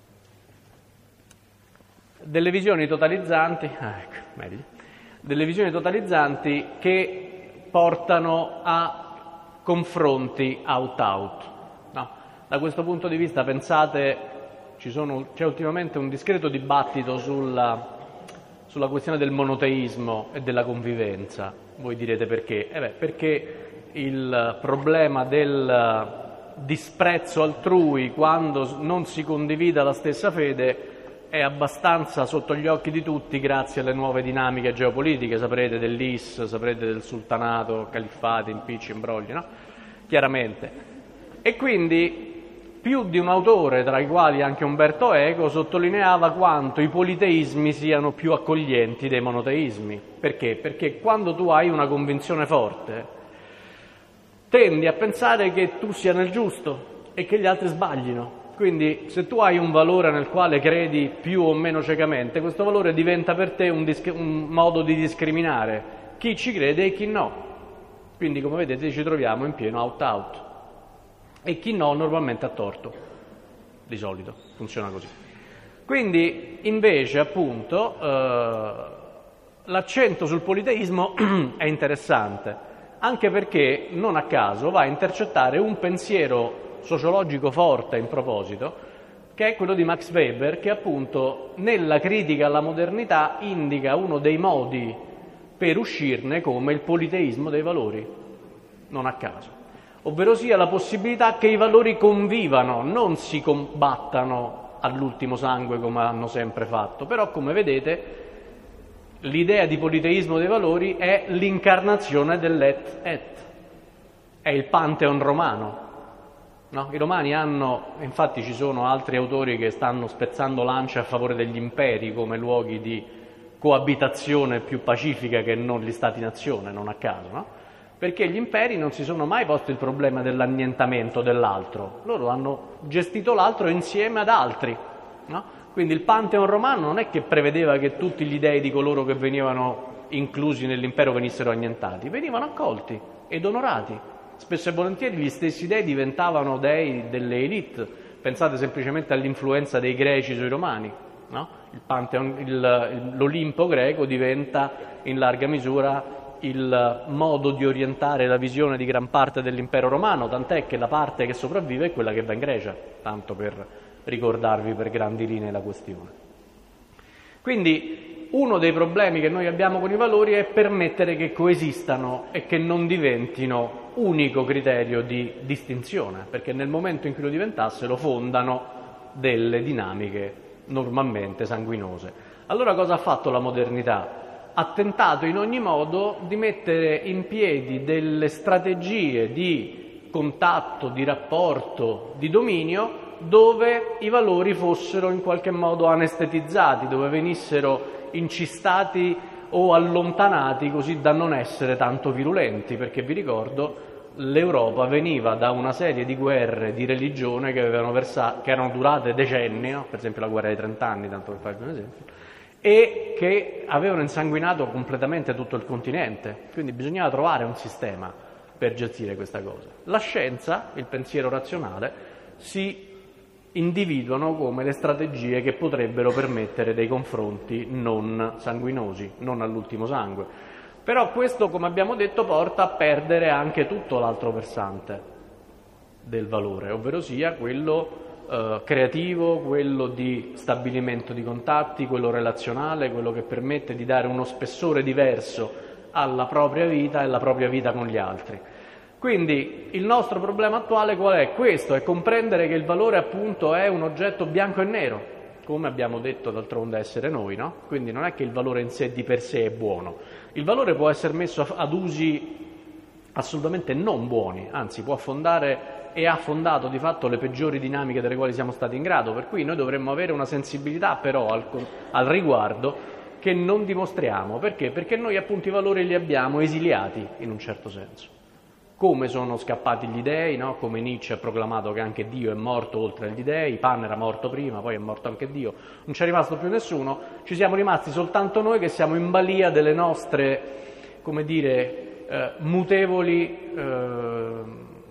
Delle visioni totalizzanti, ah, ecco, meglio, delle visioni totalizzanti che portano a confronti out-out. No? Da questo punto di vista, pensate, ci sono, c'è ultimamente un discreto dibattito sulla, sulla questione del monoteismo e della convivenza. Voi direte perché? Eh beh, perché il problema del disprezzo altrui quando non si condivida la stessa fede è abbastanza sotto gli occhi di tutti grazie alle nuove dinamiche geopolitiche, saprete dell'I S, saprete del sultanato, califfati, impicci, imbrogli, no? Chiaramente. E quindi più di un autore, tra i quali anche Umberto Eco, sottolineava quanto i politeismi siano più accoglienti dei monoteismi. Perché? Perché quando tu hai una convinzione forte, tendi a pensare che tu sia nel giusto e che gli altri sbaglino. Quindi se tu hai un valore nel quale credi più o meno ciecamente, questo valore diventa per te un, disc- un modo di discriminare chi ci crede e chi no. Quindi come vedete ci troviamo in pieno out-out. E chi no normalmente ha torto, di solito, funziona così. Quindi invece appunto eh, l'accento sul politeismo è interessante, anche perché non a caso va a intercettare un pensiero sociologico forte in proposito, che è quello di Max Weber, che appunto nella critica alla modernità indica uno dei modi per uscirne come il politeismo dei valori, non a caso. ovvero sia la possibilità che i valori convivano, non si combattano all'ultimo sangue come hanno sempre fatto. Però, come vedete, l'idea di politeismo dei valori è l'incarnazione dell'et et, è il Pantheon romano. No? I romani hanno, infatti ci sono altri autori che stanno spezzando lance a favore degli imperi come luoghi di coabitazione più pacifica che non gli stati-nazione, non a caso, no? Perché gli imperi non si sono mai posti il problema dell'annientamento dell'altro, loro hanno gestito l'altro insieme ad altri, no? Quindi il Pantheon romano non è che prevedeva che tutti gli dei di coloro che venivano inclusi nell'impero venissero annientati, venivano accolti ed onorati. Spesso e volentieri gli stessi dei diventavano dei delle elite. Pensate semplicemente all'influenza dei greci sui romani, no? Il Pantheon, il, l'Olimpo greco diventa in larga misura il modo di orientare la visione di gran parte dell'impero romano, tant'è che la parte che sopravvive è quella che va in Grecia, tanto per ricordarvi per grandi linee la questione. Quindi uno dei problemi che noi abbiamo con i valori è permettere che coesistano e che non diventino unico criterio di distinzione, perché nel momento in cui lo diventassero fondano delle dinamiche normalmente sanguinose. Allora cosa ha fatto la modernità? Ha tentato in ogni modo di mettere in piedi delle strategie di contatto, di rapporto, di dominio, dove i valori fossero in qualche modo anestetizzati, dove venissero incistati o allontanati così da non essere tanto virulenti, perché vi ricordo l'Europa veniva da una serie di guerre di religione che, avevano versa- che erano durate decenni, no? Per esempio la guerra dei trent'anni, tanto per farvi un esempio, e che avevano insanguinato completamente tutto il continente, quindi bisognava trovare un sistema per gestire questa cosa. La scienza, il pensiero razionale, si individuano come le strategie che potrebbero permettere dei confronti non sanguinosi, non all'ultimo sangue. Però questo, come abbiamo detto, porta a perdere anche tutto l'altro versante del valore, ovvero sia quello eh, creativo, quello di stabilimento di contatti, quello relazionale, quello che permette di dare uno spessore diverso alla propria vita e alla propria vita con gli altri. Quindi il nostro problema attuale qual è? Questo, è comprendere che il valore appunto è un oggetto bianco e nero, come abbiamo detto d'altronde essere noi, no? Quindi non è che il valore in sé di per sé è buono, il valore può essere messo ad usi assolutamente non buoni, anzi può affondare e ha affondato di fatto le peggiori dinamiche delle quali siamo stati in grado, per cui noi dovremmo avere una sensibilità però al, al riguardo che non dimostriamo. Perché? Perché noi appunto i valori li abbiamo esiliati in un certo senso. Come sono scappati gli dei, no? Come Nietzsche ha proclamato che anche Dio è morto oltre agli dei, Pan era morto prima, poi è morto anche Dio, non c'è rimasto più nessuno, ci siamo rimasti soltanto noi che siamo in balia delle nostre, come dire, eh, mutevoli eh,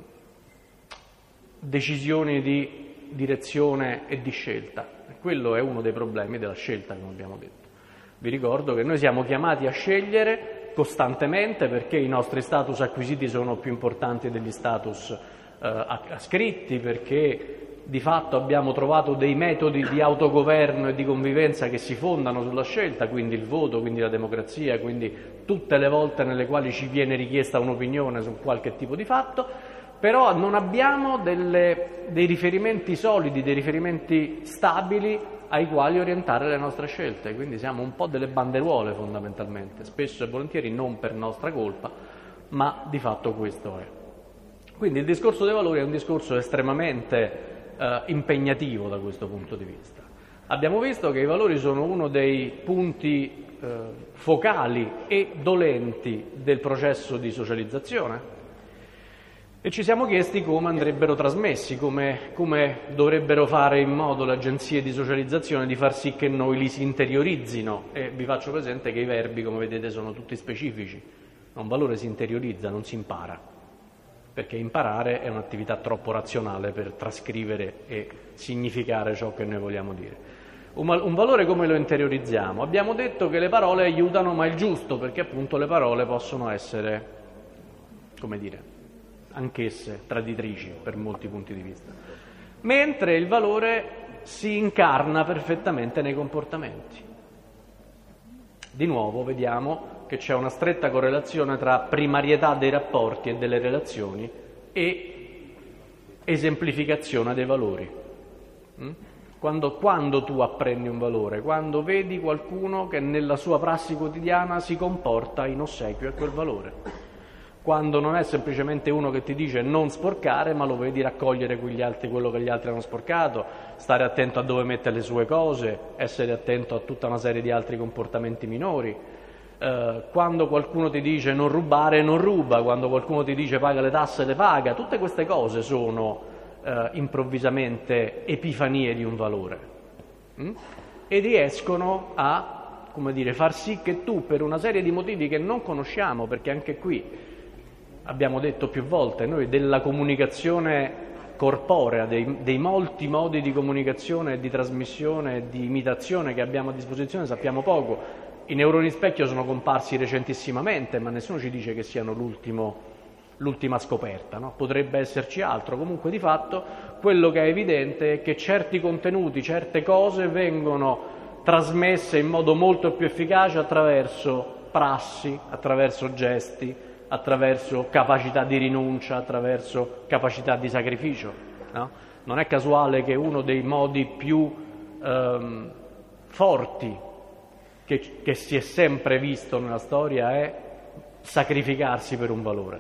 decisioni di direzione e di scelta. E quello è uno dei problemi della scelta, come abbiamo detto. Vi ricordo che noi siamo chiamati a scegliere costantemente perché i nostri status acquisiti sono più importanti degli status eh, ascritti, perché di fatto abbiamo trovato dei metodi di autogoverno e di convivenza che si fondano sulla scelta, quindi il voto, quindi la democrazia, quindi tutte le volte nelle quali ci viene richiesta un'opinione su qualche tipo di fatto, però non abbiamo delle, dei riferimenti solidi, dei riferimenti stabili ai quali orientare le nostre scelte, quindi siamo un po' delle banderuole fondamentalmente, spesso e volentieri non per nostra colpa, ma di fatto questo è. Quindi il discorso dei valori è un discorso estremamente eh, impegnativo da questo punto di vista. Abbiamo visto che i valori sono uno dei punti eh, focali e dolenti del processo di socializzazione, e ci siamo chiesti come andrebbero trasmessi, come, come dovrebbero fare in modo le agenzie di socializzazione di far sì che noi li si interiorizzino. E vi faccio presente che i verbi, come vedete, sono tutti specifici. Un valore si interiorizza, non si impara, perché imparare è un'attività troppo razionale per trascrivere e significare ciò che noi vogliamo dire. Un, un valore come lo interiorizziamo? Abbiamo detto che le parole aiutano, ma il giusto, perché appunto le parole possono essere, come dire, anch'esse traditrici per molti punti di vista, mentre il valore si incarna perfettamente nei comportamenti. Di nuovo vediamo che c'è una stretta correlazione tra primarietà dei rapporti e delle relazioni e esemplificazione dei valori. Quando, quando tu apprendi un valore, quando vedi qualcuno che nella sua prassi quotidiana si comporta in ossequio a quel valore, quando non è semplicemente uno che ti dice non sporcare, ma lo vedi raccogliere quegli altri, quello che gli altri hanno sporcato, stare attento a dove mette le sue cose, essere attento a tutta una serie di altri comportamenti minori. Eh, quando qualcuno ti dice non rubare, non ruba, quando qualcuno ti dice paga le tasse, le paga, tutte queste cose sono eh, improvvisamente epifanie di un valore mm? e riescono a, come dire, far sì che tu, per una serie di motivi che non conosciamo, perché anche qui abbiamo detto più volte, noi della comunicazione corporea, dei, dei molti modi di comunicazione, di trasmissione, di imitazione che abbiamo a disposizione sappiamo poco. I neuroni specchio sono comparsi recentissimamente, ma nessuno ci dice che siano l'ultimo, l'ultima scoperta, no? Potrebbe esserci altro. Comunque di fatto quello che è evidente è che certi contenuti, certe cose vengono trasmesse in modo molto più efficace attraverso prassi, attraverso gesti, attraverso capacità di rinuncia, attraverso capacità di sacrificio. No? Non è casuale che uno dei modi più ehm, forti Che, che si è sempre visto nella storia è sacrificarsi per un valore.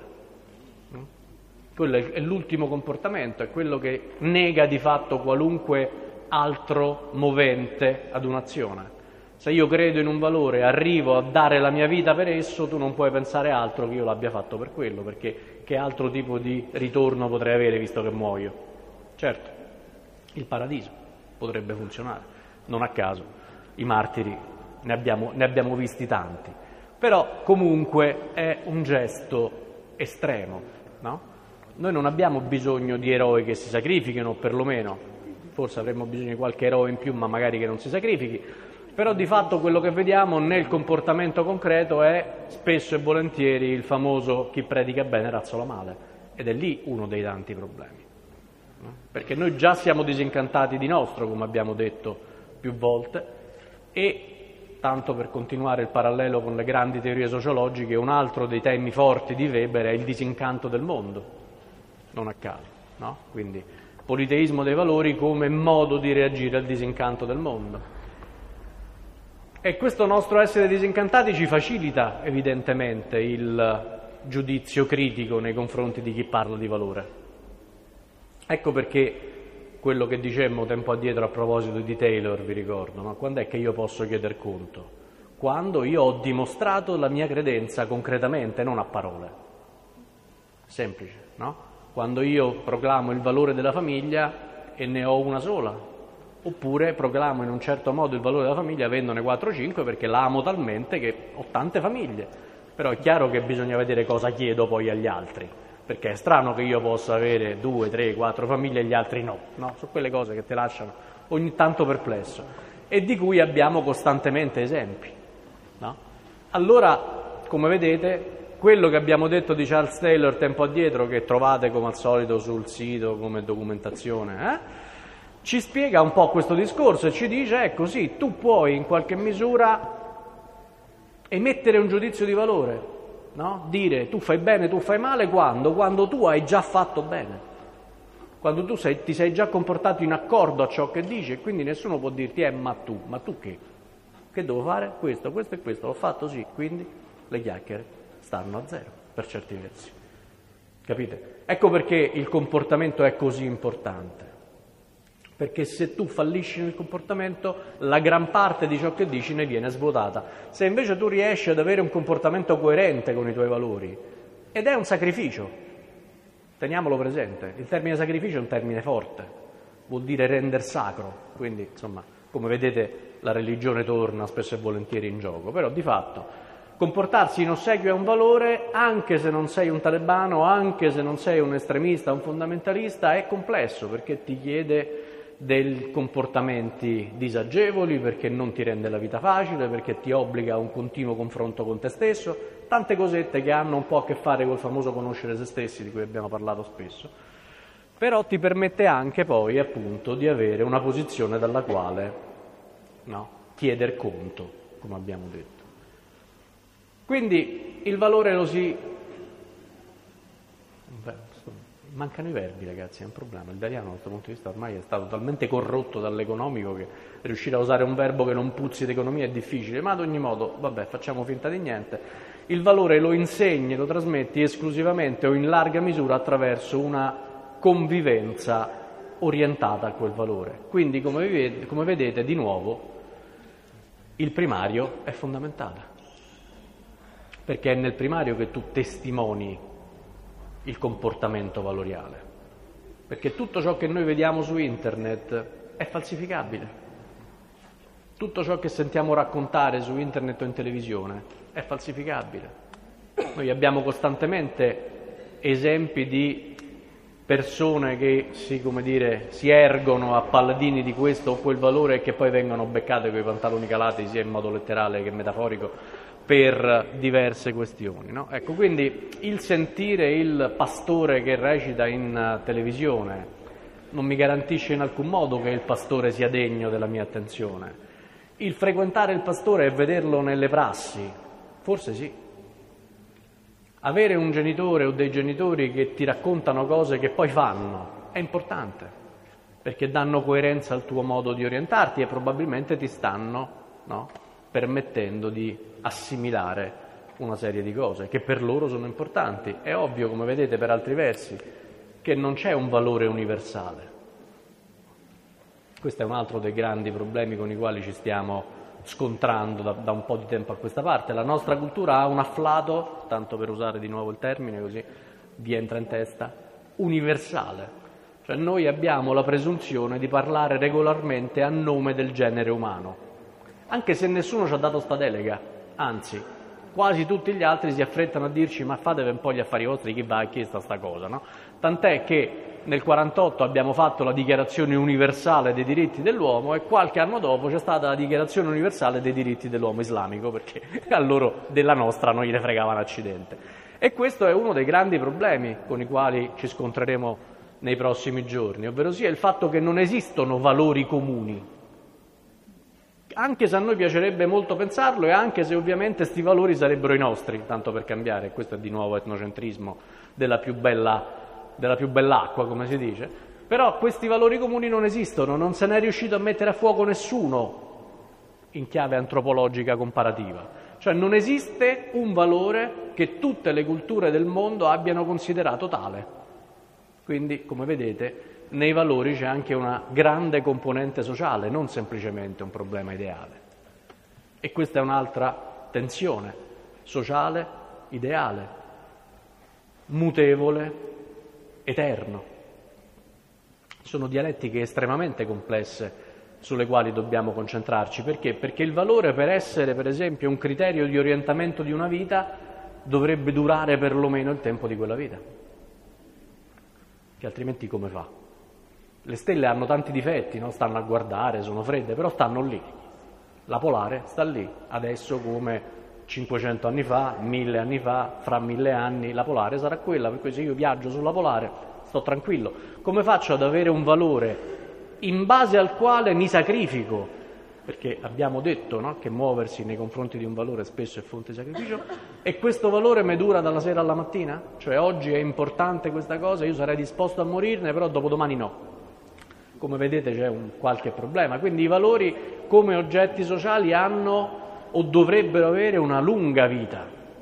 Quello è, è l'ultimo comportamento, è quello che nega di fatto qualunque altro movente ad un'azione. Se io credo in un valore, arrivo a dare la mia vita per esso, tu non puoi pensare altro che io l'abbia fatto per quello, perché che altro tipo di ritorno potrei avere visto che muoio? Certo, il paradiso potrebbe funzionare, non a caso i martiri Ne abbiamo, ne abbiamo visti tanti, però comunque è un gesto estremo, no? Noi non abbiamo bisogno di eroi che si sacrifichino, perlomeno, forse avremmo bisogno di qualche eroe in più, ma magari che non si sacrifichi, però di fatto quello che vediamo nel comportamento concreto è spesso e volentieri il famoso chi predica bene razzola male, ed è lì uno dei tanti problemi, no? Perché noi già siamo disincantati di nostro, come abbiamo detto più volte, e tanto per continuare il parallelo con le grandi teorie sociologiche, un altro dei temi forti di Weber è il disincanto del mondo, non a caso, no? Quindi politeismo dei valori come modo di reagire al disincanto del mondo. E questo nostro essere disincantati ci facilita evidentemente il giudizio critico nei confronti di chi parla di valore. Ecco perché quello che dicemmo tempo addietro a proposito di Taylor, vi ricordo, ma quando è che io posso chieder conto? Quando io ho dimostrato la mia credenza concretamente, non a parole. Semplice, no? Quando io proclamo il valore della famiglia e ne ho una sola, oppure proclamo in un certo modo il valore della famiglia avendone quattro o cinque perché la amo talmente che ho tante famiglie. Però è chiaro che bisogna vedere cosa chiedo poi agli altri, perché è strano che io possa avere due, tre, quattro famiglie e gli altri no, no? Sono quelle cose che ti lasciano ogni tanto perplesso e di cui abbiamo costantemente esempi, no? Allora, come vedete, quello che abbiamo detto di Charles Taylor tempo addietro, che trovate come al solito sul sito come documentazione, eh? ci spiega un po' questo discorso e ci dice, ecco sì, tu puoi in qualche misura emettere un giudizio di valore, no? Dire tu fai bene, tu fai male, quando? Quando tu hai già fatto bene, quando tu sei, ti sei già comportato in accordo a ciò che dici e quindi nessuno può dirti eh ma tu, ma tu che? Che devo fare? Questo, questo e questo, l'ho fatto sì, quindi le chiacchiere stanno a zero per certi versi, capite? Ecco perché il comportamento è così importante, perché se tu fallisci nel comportamento la gran parte di ciò che dici ne viene svuotata. Se invece tu riesci ad avere un comportamento coerente con i tuoi valori, ed è un sacrificio, teniamolo presente, il termine sacrificio è un termine forte, vuol dire render sacro, quindi insomma come vedete la religione torna spesso e volentieri in gioco, però di fatto comportarsi in ossequio a un valore, anche se non sei un talebano, anche se non sei un estremista, un fondamentalista, è complesso perché ti chiede dei comportamenti disagevoli, perché non ti rende la vita facile, perché ti obbliga a un continuo confronto con te stesso, tante cosette che hanno un po' a che fare col famoso conoscere se stessi di cui abbiamo parlato spesso, però ti permette anche poi appunto di avere una posizione dalla quale no, chieder conto, come abbiamo detto. Quindi il valore lo si... Beh, Mancano i verbi, ragazzi, è un problema. L'italiano, da questo punto di vista, ormai è stato talmente corrotto dall'economico che riuscire a usare un verbo che non puzzi d'economia è difficile, ma ad ogni modo, vabbè, facciamo finta di niente. Il valore lo insegni, lo trasmetti esclusivamente o in larga misura attraverso una convivenza orientata a quel valore. Quindi, come vedete, come vedete, di nuovo, il primario è fondamentale, perché è nel primario che tu testimoni il comportamento valoriale, perché tutto ciò che noi vediamo su internet è falsificabile, tutto ciò che sentiamo raccontare su internet o in televisione è falsificabile. Noi abbiamo costantemente esempi di persone che si, come dire, si ergono a paladini di questo o quel valore e che poi vengono beccate con i pantaloni calati sia in modo letterale che metaforico per diverse questioni, no? Ecco, quindi il sentire il pastore che recita in televisione non mi garantisce in alcun modo che il pastore sia degno della mia attenzione. Il frequentare il pastore e vederlo nelle prassi, forse sì. Avere un genitore o dei genitori che ti raccontano cose che poi fanno è importante, perché danno coerenza al tuo modo di orientarti e probabilmente ti stanno, no, permettendo di assimilare una serie di cose che per loro sono importanti. È ovvio, come vedete per altri versi, che non c'è un valore universale. Questo è un altro dei grandi problemi con i quali ci stiamo scontrando da, da un po' di tempo a questa parte. La nostra cultura ha un afflato, tanto per usare di nuovo il termine così vi entra in testa, universale. Cioè noi abbiamo la presunzione di parlare regolarmente a nome del genere umano, anche se nessuno ci ha dato sta delega. Anzi, quasi tutti gli altri si affrettano a dirci ma fatevi un po' gli affari vostri, chi va e chi sta sta cosa, no? Tant'è che nel quarantotto abbiamo fatto la Dichiarazione Universale dei Diritti dell'Uomo e qualche anno dopo c'è stata la Dichiarazione Universale dei Diritti dell'Uomo Islamico, perché a loro della nostra non gliene fregava un accidente. E questo è uno dei grandi problemi con i quali ci scontreremo nei prossimi giorni, ovvero sia il fatto che non esistono valori comuni, anche se a noi piacerebbe molto pensarlo e anche se ovviamente sti valori sarebbero i nostri, tanto per cambiare. Questo è di nuovo etnocentrismo della più bella, della più bell'acqua, come si dice. Però questi valori comuni non esistono, non se n'è riuscito a mettere a fuoco nessuno in chiave antropologica comparativa. Cioè non esiste un valore che tutte le culture del mondo abbiano considerato tale. Quindi, come vedete, nei valori c'è anche una grande componente sociale, non semplicemente un problema ideale. E questa è un'altra tensione sociale, ideale, mutevole, eterno. Sono dialettiche estremamente complesse sulle quali dobbiamo concentrarci. Perché? Perché il valore, per essere, per esempio, un criterio di orientamento di una vita, dovrebbe durare perlomeno il tempo di quella vita. Che altrimenti come fa? Le stelle hanno tanti difetti, no? Stanno a guardare, sono fredde, però stanno lì. La polare sta lì, adesso come cinquecento anni fa, mille anni fa, fra mille anni, la polare sarà quella, per cui se io viaggio sulla polare sto tranquillo. Come faccio ad avere un valore in base al quale mi sacrifico? Perché abbiamo detto, no, che muoversi nei confronti di un valore spesso è fonte di sacrificio, e questo valore mi dura dalla sera alla mattina? Cioè oggi è importante questa cosa, io sarei disposto a morirne, però dopodomani no. Come vedete c'è un qualche problema. Quindi i valori come oggetti sociali hanno o dovrebbero avere una lunga vita,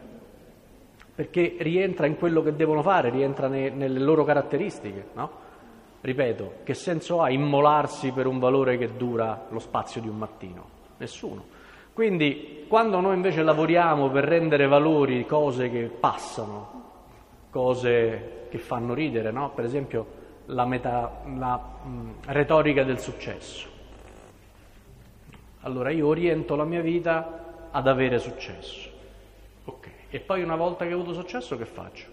perché rientra in quello che devono fare, rientra ne, nelle loro caratteristiche, no? Ripeto, che senso ha immolarsi per un valore che dura lo spazio di un mattino? Nessuno. Quindi quando noi invece lavoriamo per rendere valori cose che passano, cose che fanno ridere, no? Per esempio la, meta, la mh, retorica del successo. Allora io oriento la mia vita ad avere successo. Ok. E poi una volta che ho avuto successo che faccio?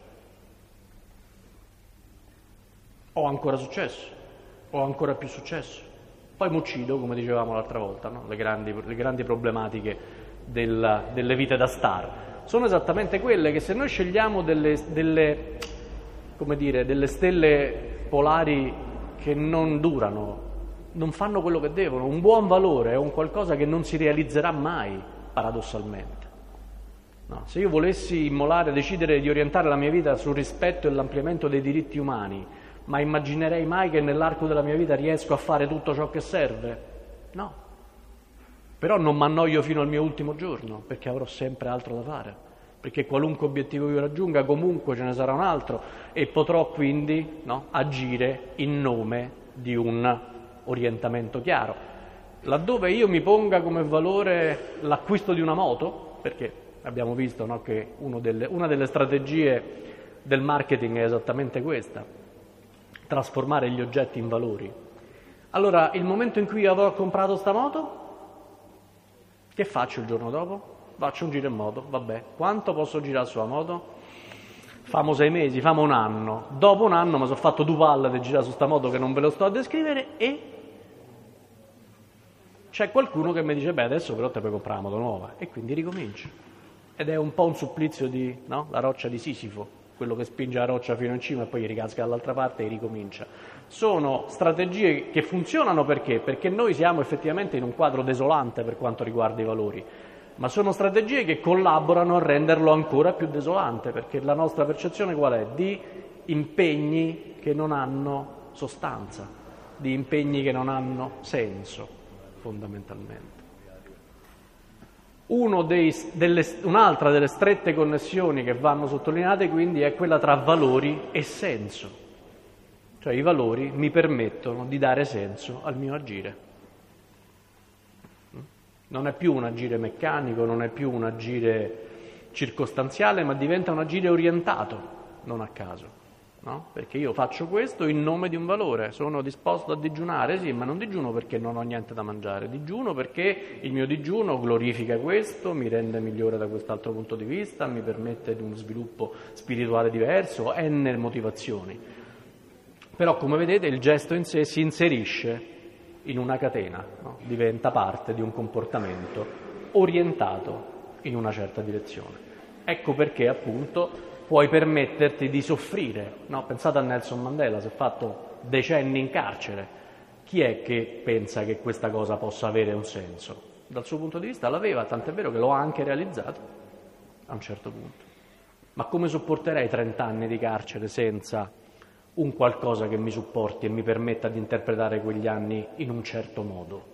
Ho ancora successo, ho ancora più successo. Poi mi uccido, come dicevamo l'altra volta, no? Le grandi, le grandi problematiche della, delle vite da star sono esattamente quelle che se noi scegliamo delle, delle, come dire, delle stelle polari che non durano, non fanno quello che devono. Un buon valore è un qualcosa che non si realizzerà mai, paradossalmente. No, se io volessi immolare, decidere di orientare la mia vita sul rispetto e l'ampliamento dei diritti umani, ma immaginerei mai che nell'arco della mia vita riesco a fare tutto ciò che serve? No. Però non mi annoio fino al mio ultimo giorno, perché avrò sempre altro da fare, perché qualunque obiettivo io raggiunga comunque ce ne sarà un altro e potrò quindi, no, agire in nome di un orientamento chiaro. Laddove io mi ponga come valore l'acquisto di una moto, perché abbiamo visto, no, che uno delle, una delle strategie del marketing è esattamente questa, trasformare gli oggetti in valori. Allora, il momento in cui avrò comprato sta moto, che faccio il giorno dopo? Faccio un giro in moto, vabbè. Quanto posso girare sulla moto? Famo sei mesi, famo un anno. Dopo un anno mi sono fatto due palle di girare su sta moto che non ve lo sto a descrivere e c'è qualcuno che mi dice, beh, adesso però te puoi comprare una moto nuova. E quindi ricomincio. Ed è un po' un supplizio di, no? La roccia di Sisifo, quello che spinge la roccia fino in cima e poi ricasca dall'altra parte e ricomincia. Sono strategie che funzionano perché? Perché noi siamo effettivamente in un quadro desolante per quanto riguarda i valori, ma sono strategie che collaborano a renderlo ancora più desolante, perché la nostra percezione qual è? Di impegni che non hanno sostanza, di impegni che non hanno senso, fondamentalmente. Uno dei, delle, un'altra delle strette connessioni che vanno sottolineate quindi è quella tra valori e senso. Cioè i valori mi permettono di dare senso al mio agire. Non è più un agire meccanico, non è più un agire circostanziale, ma diventa un agire orientato, non a caso. No? Perché io faccio questo in nome di un valore, sono disposto a digiunare, sì, ma non digiuno perché non ho niente da mangiare, digiuno perché il mio digiuno glorifica questo, mi rende migliore da quest'altro punto di vista, mi permette di uno sviluppo spirituale diverso, n motivazioni. Però come vedete il gesto in sé si inserisce in una catena, no? Diventa parte di un comportamento orientato in una certa direzione. Ecco perché appunto puoi permetterti di soffrire, no? Pensate a Nelson Mandela, si è fatto decenni in carcere. Chi è che pensa che questa cosa possa avere un senso? Dal suo punto di vista l'aveva, tant'è vero che lo ha anche realizzato a un certo punto. Ma come sopporterei trent'anni di carcere senza un qualcosa che mi supporti e mi permetta di interpretare quegli anni in un certo modo?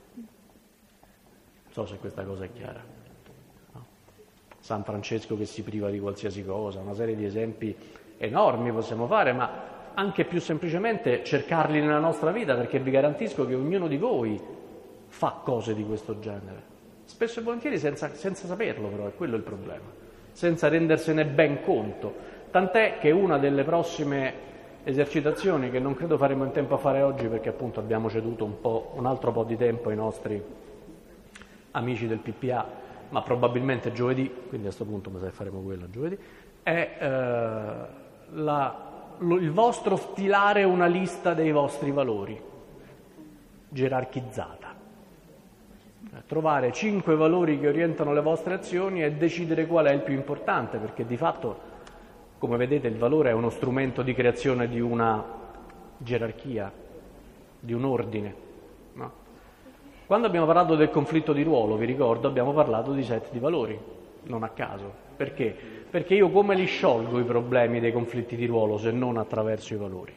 Non so se questa cosa è chiara. No? San Francesco che si priva di qualsiasi cosa, una serie di esempi enormi possiamo fare, ma anche più semplicemente cercarli nella nostra vita, perché vi garantisco che ognuno di voi fa cose di questo genere. Spesso e volentieri senza, senza saperlo, però, è quello il problema, senza rendersene ben conto. Tant'è che una delle prossime esercitazioni, che non credo faremo in tempo a fare oggi perché appunto abbiamo ceduto un, po', un altro po' di tempo ai nostri amici del P P A, ma probabilmente giovedì, quindi a questo punto mi sa che faremo quella giovedì, è eh, la, lo, il vostro stilare una lista dei vostri valori, gerarchizzata. Trovare cinque valori che orientano le vostre azioni e decidere qual è il più importante, perché di fatto, come vedete, il valore è uno strumento di creazione di una gerarchia, di un ordine. No? Quando abbiamo parlato del conflitto di ruolo, vi ricordo, abbiamo parlato di set di valori, non a caso. Perché? Perché io come li sciolgo i problemi dei conflitti di ruolo se non attraverso i valori?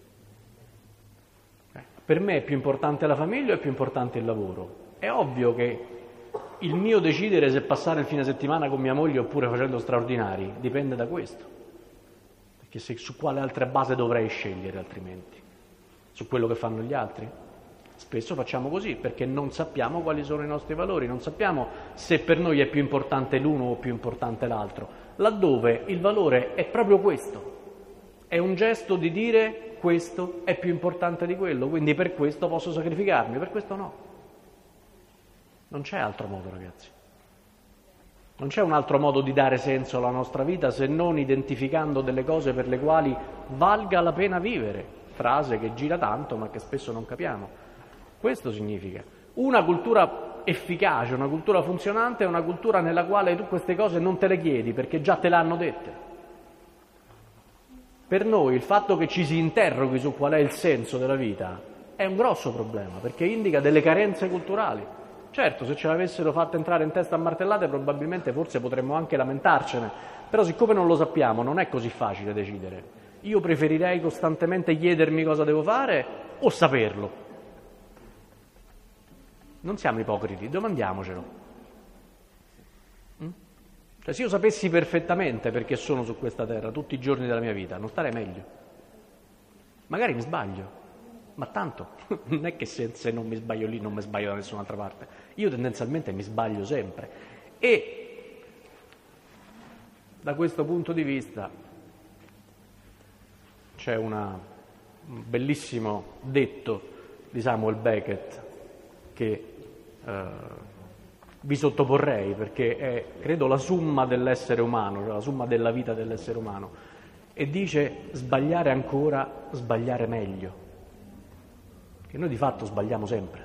Eh, per me è più importante la famiglia o è più importante il lavoro? È ovvio che il mio decidere se passare il fine settimana con mia moglie oppure facendo straordinari dipende da questo. Che se, su quale altra base dovrei scegliere altrimenti? Su quello che fanno gli altri? Spesso facciamo così perché non sappiamo quali sono i nostri valori, non sappiamo se per noi è più importante l'uno o più importante l'altro, laddove il valore è proprio questo, è un gesto di dire questo è più importante di quello, quindi per questo posso sacrificarmi, per questo no. Non c'è altro modo, ragazzi. Non c'è un altro modo di dare senso alla nostra vita se non identificando delle cose per le quali valga la pena vivere. Frase che gira tanto ma che spesso non capiamo. Questo significa una cultura efficace, una cultura funzionante è una cultura nella quale tu queste cose non te le chiedi perché già te l'hanno dette. Per noi il fatto che ci si interroghi su qual è il senso della vita è un grosso problema perché indica delle carenze culturali. Certo, se ce l'avessero fatta entrare in testa a martellate probabilmente forse potremmo anche lamentarcene, però siccome non lo sappiamo non è così facile decidere. Io preferirei costantemente chiedermi cosa devo fare o saperlo. Non siamo ipocriti, domandiamocelo. Mm? Cioè, se io sapessi perfettamente perché sono su questa terra tutti i giorni della mia vita, non starei meglio. Magari mi sbaglio. Ma tanto, non è che se, se non mi sbaglio lì non mi sbaglio da nessun'altra parte. Io tendenzialmente mi sbaglio sempre. E da questo punto di vista c'è una, un bellissimo detto di Samuel Beckett che eh, vi sottoporrei perché è, credo, la summa dell'essere umano, cioè la summa della vita dell'essere umano. E dice: sbagliare ancora, sbagliare meglio. Che noi di fatto sbagliamo sempre.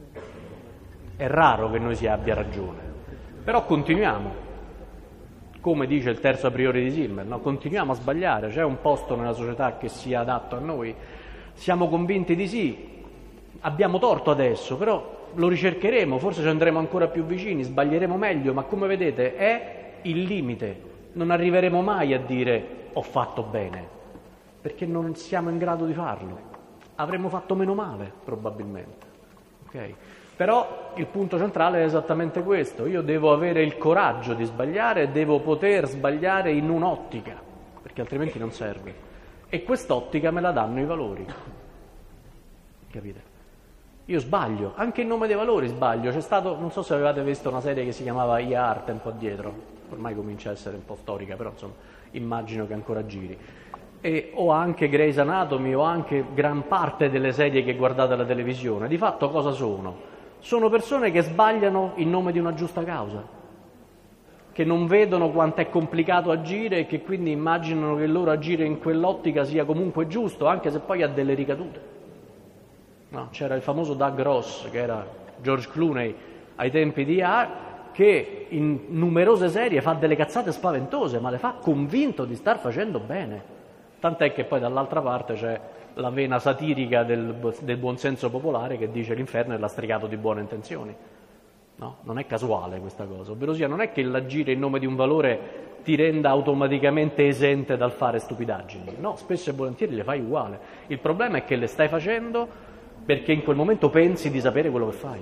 È raro che noi si abbia ragione, però continuiamo, come dice il terzo a priori di Silmer, no? Continuiamo a sbagliare, c'è un posto nella società che sia adatto a noi, siamo convinti di sì, abbiamo torto adesso, però lo ricercheremo, forse ci andremo ancora più vicini, sbaglieremo meglio, ma come vedete è il limite, non arriveremo mai a dire ho fatto bene, perché non siamo in grado di farlo. Avremmo fatto meno male, probabilmente. Okay? Però il punto centrale è esattamente questo. Io devo avere il coraggio di sbagliare e devo poter sbagliare in un'ottica, perché altrimenti non serve. E quest'ottica me la danno i valori. Capite? Io sbaglio, anche in nome dei valori sbaglio. C'è stato, non so se avevate visto una serie che si chiamava I A R tempo addietro, ormai comincia a essere un po' storica, però insomma immagino che ancora giri. E o anche Grey's Anatomy o anche gran parte delle serie che guardate alla televisione, di fatto cosa sono? Sono persone che sbagliano in nome di una giusta causa, che non vedono quanto è complicato agire e che quindi immaginano che il loro agire in quell'ottica sia comunque giusto, anche se poi ha delle ricadute. No, c'era il famoso Doug Ross, che era George Clooney ai tempi di I A R, che in numerose serie fa delle cazzate spaventose, ma le fa convinto di star facendo bene. Tant'è che poi dall'altra parte c'è la vena satirica del, del buonsenso popolare che dice l'inferno è lastricato di buone intenzioni. No, non è casuale questa cosa, ovvero sia non è che l'agire in nome di un valore ti renda automaticamente esente dal fare stupidaggini. No, spesso e volentieri le fai uguale. Il problema è che le stai facendo perché in quel momento pensi di sapere quello che fai.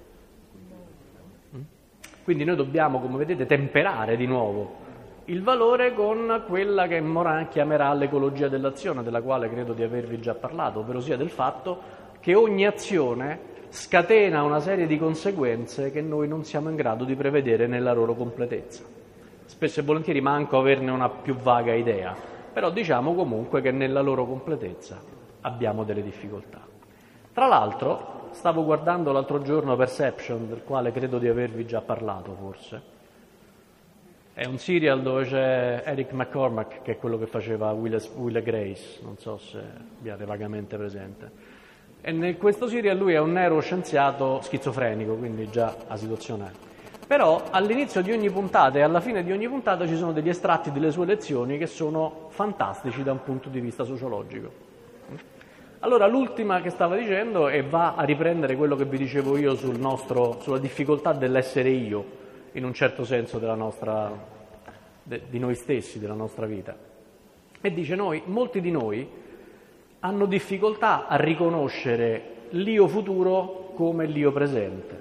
Quindi noi dobbiamo, come vedete, temperare di nuovo il valore con quella che Morin chiamerà l'ecologia dell'azione, della quale credo di avervi già parlato, ovvero sia del fatto che ogni azione scatena una serie di conseguenze che noi non siamo in grado di prevedere nella loro completezza. Spesso e volentieri manco averne una più vaga idea, però diciamo comunque che nella loro completezza abbiamo delle difficoltà. Tra l'altro, stavo guardando l'altro giorno Perception, del quale credo di avervi già parlato forse. È un serial dove c'è Eric McCormack, che è quello che faceva Will, Will e Grace, non so se abbiate vagamente presente. E in questo serial lui è un neuroscienziato schizofrenico, quindi già la situazione è. Però all'inizio di ogni puntata e alla fine di ogni puntata ci sono degli estratti delle sue lezioni che sono fantastici da un punto di vista sociologico. Allora l'ultima che stava dicendo e va a riprendere quello che vi dicevo io sul nostro, sulla difficoltà dell'essere io, in un certo senso della nostra, de, di noi stessi, della nostra vita. E dice noi, molti di noi hanno difficoltà a riconoscere l'io futuro come l'io presente.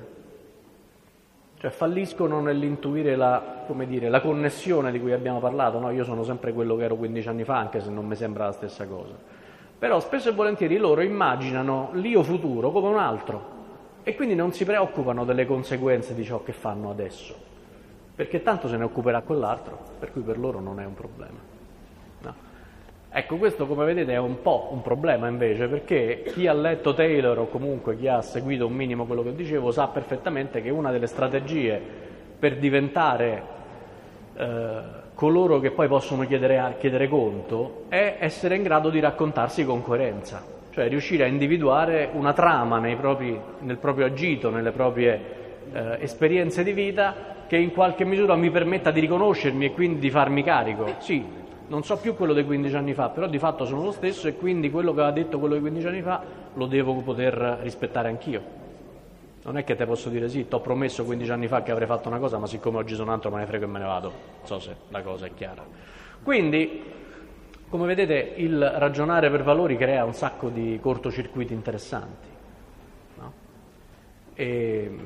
Cioè falliscono nell'intuire la, come dire, la connessione di cui abbiamo parlato. No? Io sono sempre quello che ero quindici anni fa, anche se non mi sembra la stessa cosa. Però spesso e volentieri loro immaginano l'io futuro come un altro e quindi non si preoccupano delle conseguenze di ciò che fanno adesso, perché tanto se ne occuperà quell'altro, per cui per loro non è un problema. No. Ecco, questo come vedete è un po' un problema invece, perché chi ha letto Taylor o comunque chi ha seguito un minimo quello che dicevo sa perfettamente che una delle strategie per diventare eh, coloro che poi possono chiedere, chiedere conto è essere in grado di raccontarsi con coerenza, cioè riuscire a individuare una trama nei propri, nel proprio agito, nelle proprie eh, esperienze di vita che in qualche misura mi permetta di riconoscermi e quindi di farmi carico. Sì, non so più quello dei quindici anni fa, però di fatto sono lo stesso e quindi quello che ha detto quello dei quindici anni fa lo devo poter rispettare anch'io. Non è che te posso dire sì, ti ho promesso quindici anni fa che avrei fatto una cosa, ma siccome oggi sono un altro me ne frego e me ne vado. Non so se la cosa è chiara. Quindi, come vedete, il ragionare per valori crea un sacco di cortocircuiti interessanti. No? E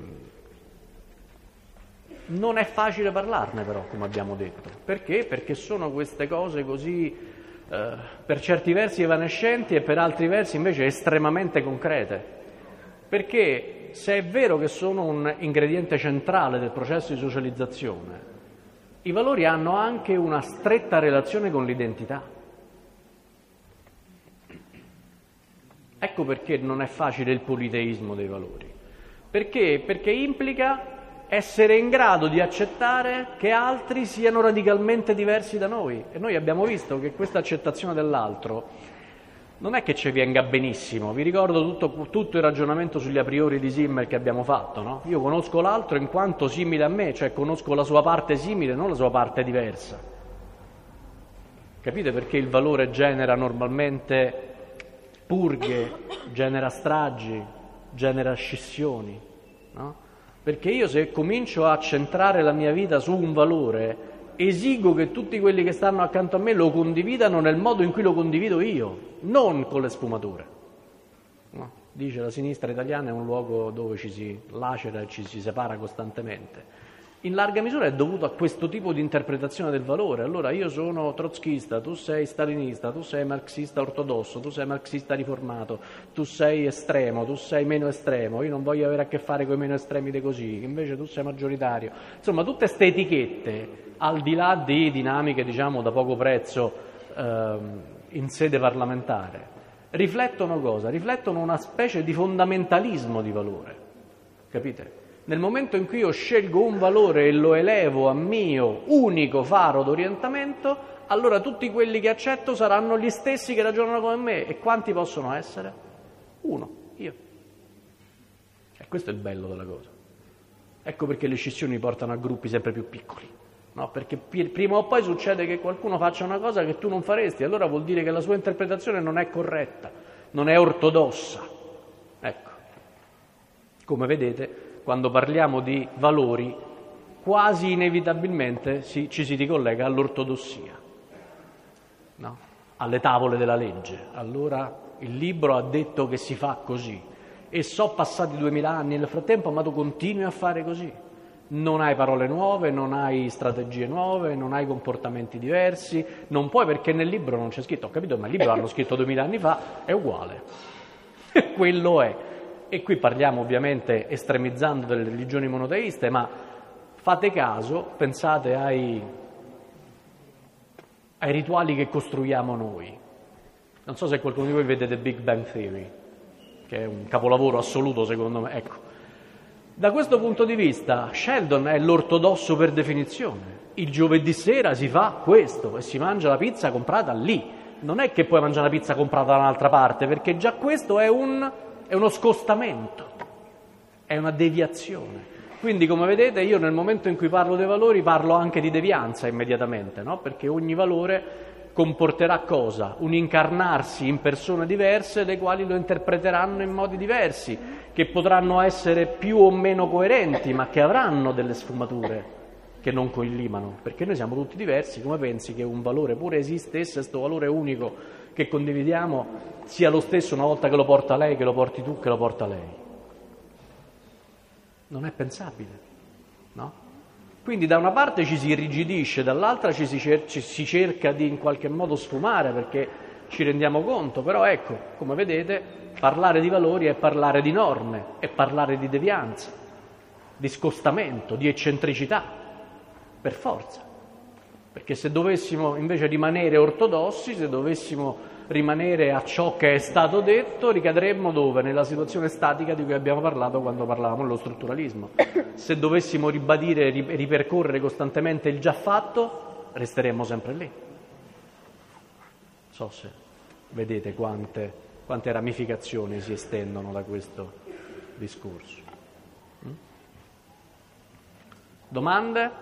non è facile parlarne però, come abbiamo detto. Perché? Perché sono queste cose così, eh, per certi versi evanescenti e per altri versi invece estremamente concrete. Perché se è vero che sono un ingrediente centrale del processo di socializzazione, i valori hanno anche una stretta relazione con l'identità. Ecco perché non è facile il politeismo dei valori. Perché? Perché implica essere in grado di accettare che altri siano radicalmente diversi da noi. E noi abbiamo visto che questa accettazione dell'altro non è che ci venga benissimo. Vi ricordo tutto, tutto il ragionamento sugli a priori di Zimmer che abbiamo fatto, no? Io conosco l'altro in quanto simile a me, cioè conosco la sua parte simile, non la sua parte diversa. Capite perché il valore genera normalmente purghe, genera stragi, genera scissioni, no? Perché io se comincio a centrare la mia vita su un valore, esigo che tutti quelli che stanno accanto a me lo condividano nel modo in cui lo condivido io, non con le sfumature. No? Dice la sinistra italiana è un luogo dove ci si lacera e ci si separa costantemente. In larga misura è dovuto a questo tipo di interpretazione del valore. Allora io sono trotskista, tu sei stalinista, tu sei marxista ortodosso, tu sei marxista riformato, tu sei estremo, tu sei meno estremo, io non voglio avere a che fare con i meno estremi di così, invece tu sei maggioritario. Insomma, tutte queste etichette, al di là di dinamiche, diciamo, da poco prezzo ehm, in sede parlamentare, riflettono cosa? Riflettono una specie di fondamentalismo di valore, capite? Nel momento in cui io scelgo un valore e lo elevo a mio unico faro d'orientamento, allora tutti quelli che accetto saranno gli stessi che ragionano come me. E quanti possono essere? Uno, io. E questo è il bello della cosa. Ecco perché le scissioni portano a gruppi sempre più piccoli. No? Perché prima o poi succede che qualcuno faccia una cosa che tu non faresti, allora vuol dire che la sua interpretazione non è corretta, non è ortodossa. Ecco. Come vedete, quando parliamo di valori, quasi inevitabilmente si, ci si ricollega all'ortodossia, no? Alle tavole della legge. Allora il libro ha detto che si fa così e so passati duemila anni nel frattempo, ma tu continui a fare così. Non hai parole nuove, non hai strategie nuove, non hai comportamenti diversi, non puoi perché nel libro non c'è scritto. Ho capito, ma il libro l'hanno scritto duemila anni fa, è uguale. Quello è. E qui parliamo ovviamente estremizzando delle religioni monoteiste, ma fate caso, pensate ai, ai rituali che costruiamo noi. Non so se qualcuno di voi vede The Big Bang Theory, che è un capolavoro assoluto secondo me. Ecco, da questo punto di vista Sheldon è l'ortodosso per definizione. Il giovedì sera si fa questo e si mangia la pizza comprata lì. Non è che puoi mangiare la pizza comprata da un'altra parte, perché già questo è un... è uno scostamento, è una deviazione. Quindi, come vedete, io nel momento in cui parlo dei valori parlo anche di devianza immediatamente, no? Perché ogni valore comporterà cosa? Un incarnarsi in persone diverse, le quali lo interpreteranno in modi diversi, che potranno essere più o meno coerenti, ma che avranno delle sfumature che non collimano, perché noi siamo tutti diversi. Come pensi che un valore, pure esistesse questo valore unico che condividiamo, sia lo stesso una volta che lo porta lei, che lo porti tu, che lo porta lei? Non è pensabile, no? Quindi da una parte ci si irrigidisce, dall'altra ci si, cer- ci si cerca di in qualche modo sfumare perché ci rendiamo conto, però ecco, come vedete, parlare di valori è parlare di norme, è parlare di devianza, di scostamento, di eccentricità, per forza. Perché se dovessimo invece rimanere ortodossi, se dovessimo rimanere a ciò che è stato detto, ricadremmo dove? Nella situazione statica di cui abbiamo parlato quando parlavamo dello strutturalismo. Se dovessimo ribadire e ripercorrere costantemente il già fatto, resteremmo sempre lì. Non so se vedete quante, quante ramificazioni si estendono da questo discorso. Domande?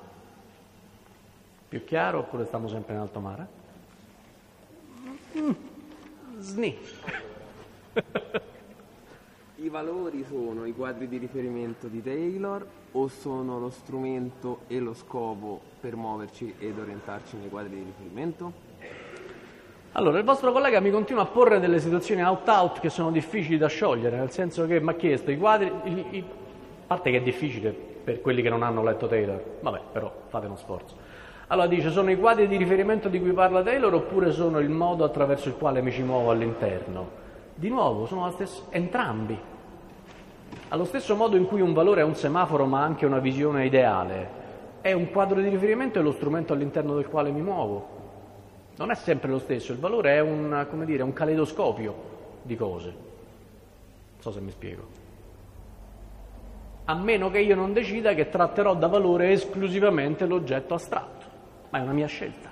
Più chiaro oppure stiamo sempre in alto mare? Mm. Sni. I valori sono i quadri di riferimento di Taylor o sono lo strumento e lo scopo per muoverci ed orientarci nei quadri di riferimento? Allora, il vostro collega mi continua a porre delle situazioni out-out che sono difficili da sciogliere, nel senso che mi ha chiesto i quadri, i, i, a parte che è difficile per quelli che non hanno letto Taylor, vabbè, però fate uno sforzo. Allora dice, sono i quadri di riferimento di cui parla Taylor oppure sono il modo attraverso il quale mi ci muovo all'interno? Di nuovo, sono la stessa, entrambi. Allo stesso modo in cui un valore è un semaforo ma anche una visione ideale, è un quadro di riferimento e lo strumento all'interno del quale mi muovo. Non è sempre lo stesso, il valore è un, come dire, un caleidoscopio di cose. Non so se mi spiego. A meno che io non decida che tratterò da valore esclusivamente l'oggetto astratto, ma è una mia scelta.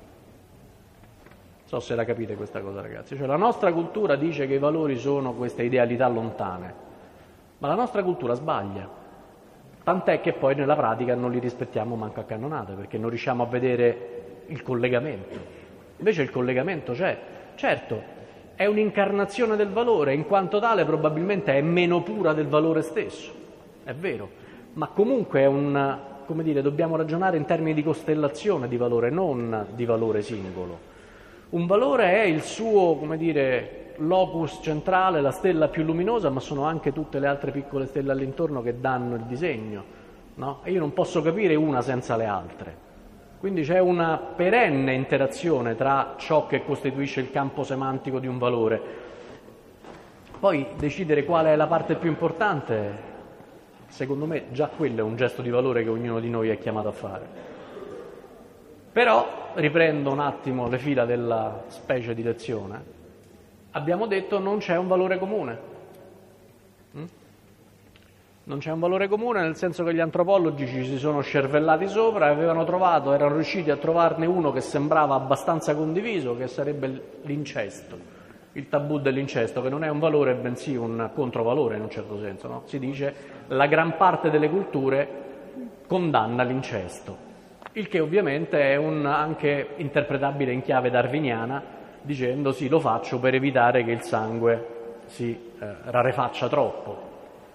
Non so se la capite questa cosa, ragazzi. Cioè, la nostra cultura dice che i valori sono queste idealità lontane, ma la nostra cultura sbaglia. Tant'è che poi nella pratica non li rispettiamo manco a cannonate, perché non riusciamo a vedere il collegamento. Invece il collegamento c'è. Certo, è un'incarnazione del valore, in quanto tale probabilmente è meno pura del valore stesso, è vero, ma comunque è un, come dire, dobbiamo ragionare in termini di costellazione di valore, non di valore singolo. Un valore è il suo, come dire, locus centrale, la stella più luminosa, ma sono anche tutte le altre piccole stelle all'intorno che danno il disegno, no? E io non posso capire una senza le altre. Quindi c'è una perenne interazione tra ciò che costituisce il campo semantico di un valore. Poi decidere qual è la parte più importante, secondo me già quello è un gesto di valore che ognuno di noi è chiamato a fare. Però, riprendo un attimo le fila della specie di lezione, abbiamo detto non c'è un valore comune. Mm? Non c'è un valore comune nel senso che gli antropologi ci si sono scervellati sopra e avevano trovato, erano riusciti a trovarne uno che sembrava abbastanza condiviso, che sarebbe l'incesto, il tabù dell'incesto, che non è un valore bensì un controvalore in un certo senso, no? Si dice la gran parte delle culture condanna l'incesto, il che ovviamente è un, anche interpretabile in chiave darwiniana, dicendo sì, lo faccio per evitare che il sangue si eh, rarefaccia troppo.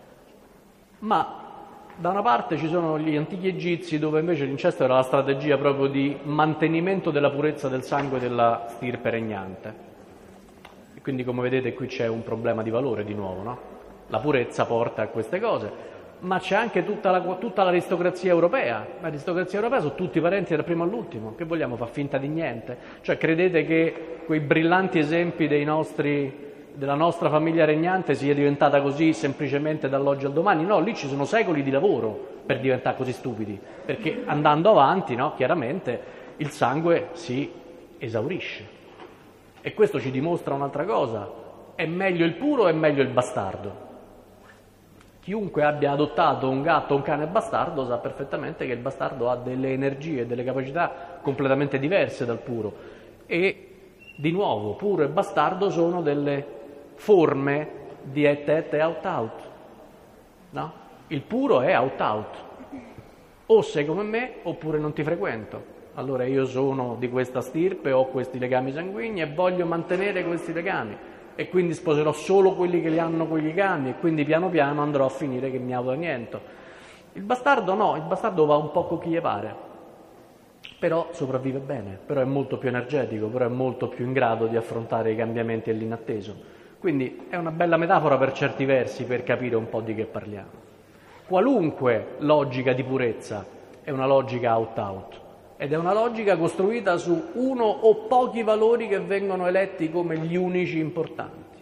Ma da una parte ci sono gli antichi egizi dove invece l'incesto era la strategia proprio di mantenimento della purezza del sangue della stirpe regnante. E quindi come vedete qui c'è un problema di valore di nuovo, no? La purezza porta a queste cose, ma c'è anche tutta, la, tutta l'aristocrazia europea. L'aristocrazia europea sono tutti parenti dal primo all'ultimo, che vogliamo far finta di niente? Cioè credete che quei brillanti esempi dei nostri... della nostra famiglia regnante sia diventata così semplicemente dall'oggi al domani? No, lì ci sono secoli di lavoro per diventare così stupidi, perché andando avanti, no, chiaramente il sangue si esaurisce. E questo ci dimostra un'altra cosa: è meglio il puro o è meglio il bastardo? Chiunque abbia adottato un gatto o un cane bastardo sa perfettamente che il bastardo ha delle energie, delle capacità completamente diverse dal puro. E di nuovo, puro e bastardo sono delle forme di et-et e out-out, no? Il puro è out-out, o sei come me oppure non ti frequento, allora io sono di questa stirpe, ho questi legami sanguigni e voglio mantenere questi legami e quindi sposerò solo quelli che li hanno quei legami e quindi piano piano andrò a finire che mi autoanniento. Il bastardo no, il bastardo va un po' con chi gli pare, però sopravvive bene, però è molto più energetico, però è molto più in grado di affrontare i cambiamenti e l'inatteso. Quindi è una bella metafora per certi versi per capire un po' di che parliamo. Qualunque logica di purezza è una logica out-out ed è una logica costruita su uno o pochi valori che vengono eletti come gli unici importanti.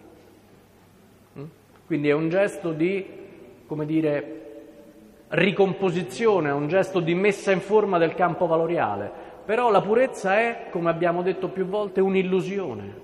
Quindi è un gesto di, come dire, ricomposizione, è un gesto di messa in forma del campo valoriale. Però la purezza è, come abbiamo detto più volte, un'illusione.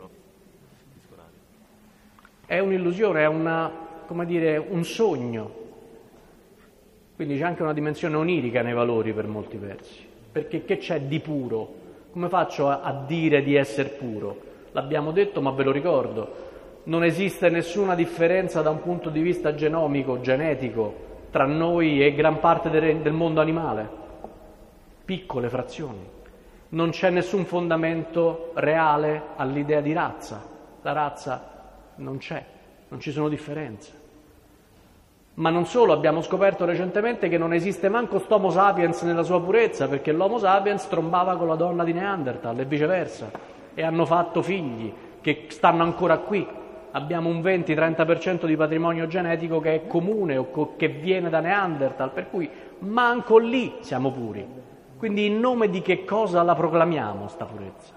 È un'illusione, è una, come dire, un sogno. Quindi c'è anche una dimensione onirica nei valori per molti versi. Perché che c'è di puro? Come faccio a, a dire di essere puro? L'abbiamo detto, ma ve lo ricordo. Non esiste nessuna differenza da un punto di vista genomico, genetico, tra noi e gran parte del, del mondo animale. Piccole frazioni. Non c'è nessun fondamento reale all'idea di razza. La razza non c'è, non ci sono differenze. Ma non solo, abbiamo scoperto recentemente che non esiste manco st'Homo sapiens nella sua purezza, perché l'Homo sapiens trombava con la donna di Neanderthal e viceversa, e hanno fatto figli che stanno ancora qui. Abbiamo un venti trenta per cento di patrimonio genetico che è comune o co- che viene da Neanderthal, per cui manco lì siamo puri. Quindi in nome di che cosa la proclamiamo sta purezza?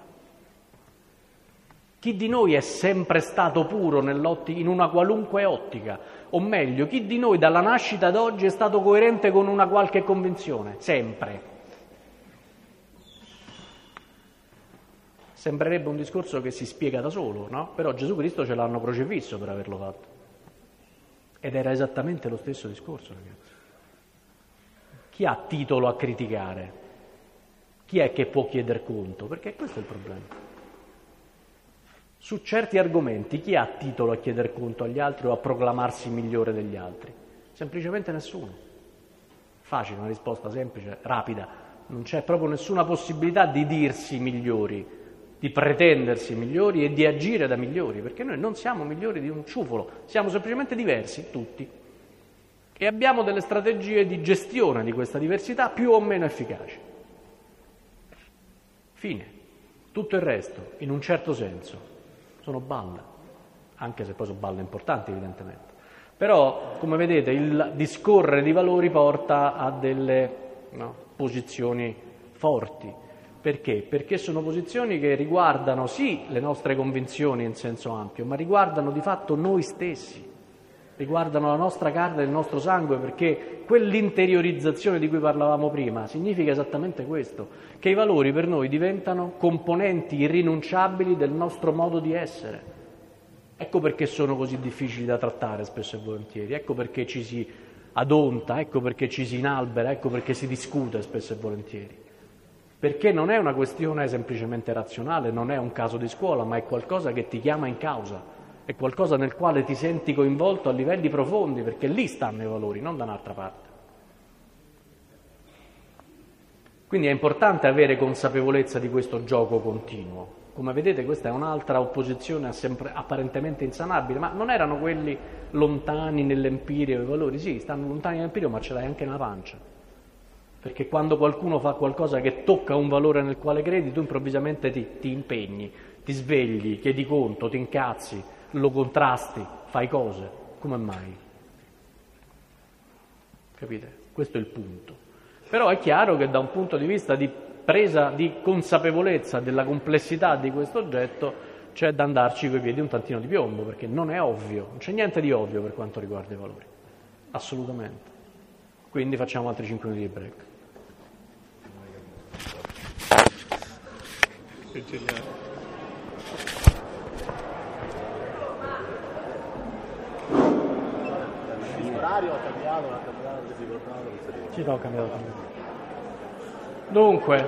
Chi di noi è sempre stato puro in una qualunque ottica? O meglio, chi di noi dalla nascita ad oggi è stato coerente con una qualche convinzione? Sempre. Sembrerebbe un discorso che si spiega da solo, no? Però Gesù Cristo ce l'hanno crocifisso per averlo fatto. Ed era esattamente lo stesso discorso, ragazzi. Chi ha titolo a criticare? Chi è che può chieder conto? Perché questo è il problema. Su certi argomenti chi ha titolo a chieder conto agli altri o a proclamarsi migliore degli altri? Semplicemente nessuno. Facile, una risposta semplice, rapida. Non c'è proprio nessuna possibilità di dirsi migliori, di pretendersi migliori e di agire da migliori, perché noi non siamo migliori di un ciufolo, siamo semplicemente diversi, tutti. E abbiamo delle strategie di gestione di questa diversità più o meno efficaci. Fine. Tutto il resto, in un certo senso, sono balle, anche se poi sono balle importanti evidentemente. Però, come vedete, il discorrere di valori porta a delle no, posizioni forti. Perché? Perché sono posizioni che riguardano sì le nostre convinzioni in senso ampio, ma riguardano di fatto noi stessi, riguardano la nostra carne e il nostro sangue, perché quell'interiorizzazione di cui parlavamo prima significa esattamente questo, che i valori per noi diventano componenti irrinunciabili del nostro modo di essere. Ecco perché sono così difficili da trattare spesso e volentieri, ecco perché ci si adonta, ecco perché ci si inalbera, ecco perché si discute spesso e volentieri. Perché non è una questione semplicemente razionale, non è un caso di scuola, ma è qualcosa che ti chiama in causa, è qualcosa nel quale ti senti coinvolto a livelli profondi, perché lì stanno i valori, non da un'altra parte. Quindi è importante avere consapevolezza di questo gioco continuo. Come vedete, questa è un'altra opposizione sempre apparentemente insanabile, ma non erano quelli lontani nell'empirio i valori? Sì, stanno lontani nell'empirio, ma ce l'hai anche nella pancia. Perché quando qualcuno fa qualcosa che tocca un valore nel quale credi, tu improvvisamente ti, ti impegni, ti svegli, chiedi conto, ti incazzi, lo contrasti, fai cose. Come mai? Capite? Questo è il punto. Però è chiaro che da un punto di vista di presa di consapevolezza della complessità di questo oggetto c'è da andarci coi piedi un tantino di piombo, perché non è ovvio, non c'è niente di ovvio per quanto riguarda i valori, assolutamente. Quindi facciamo altri cinque minuti di break. L'orario ha cambiato, ha cambiato, si ricordava. Sì, no, ho cambiato. Dunque,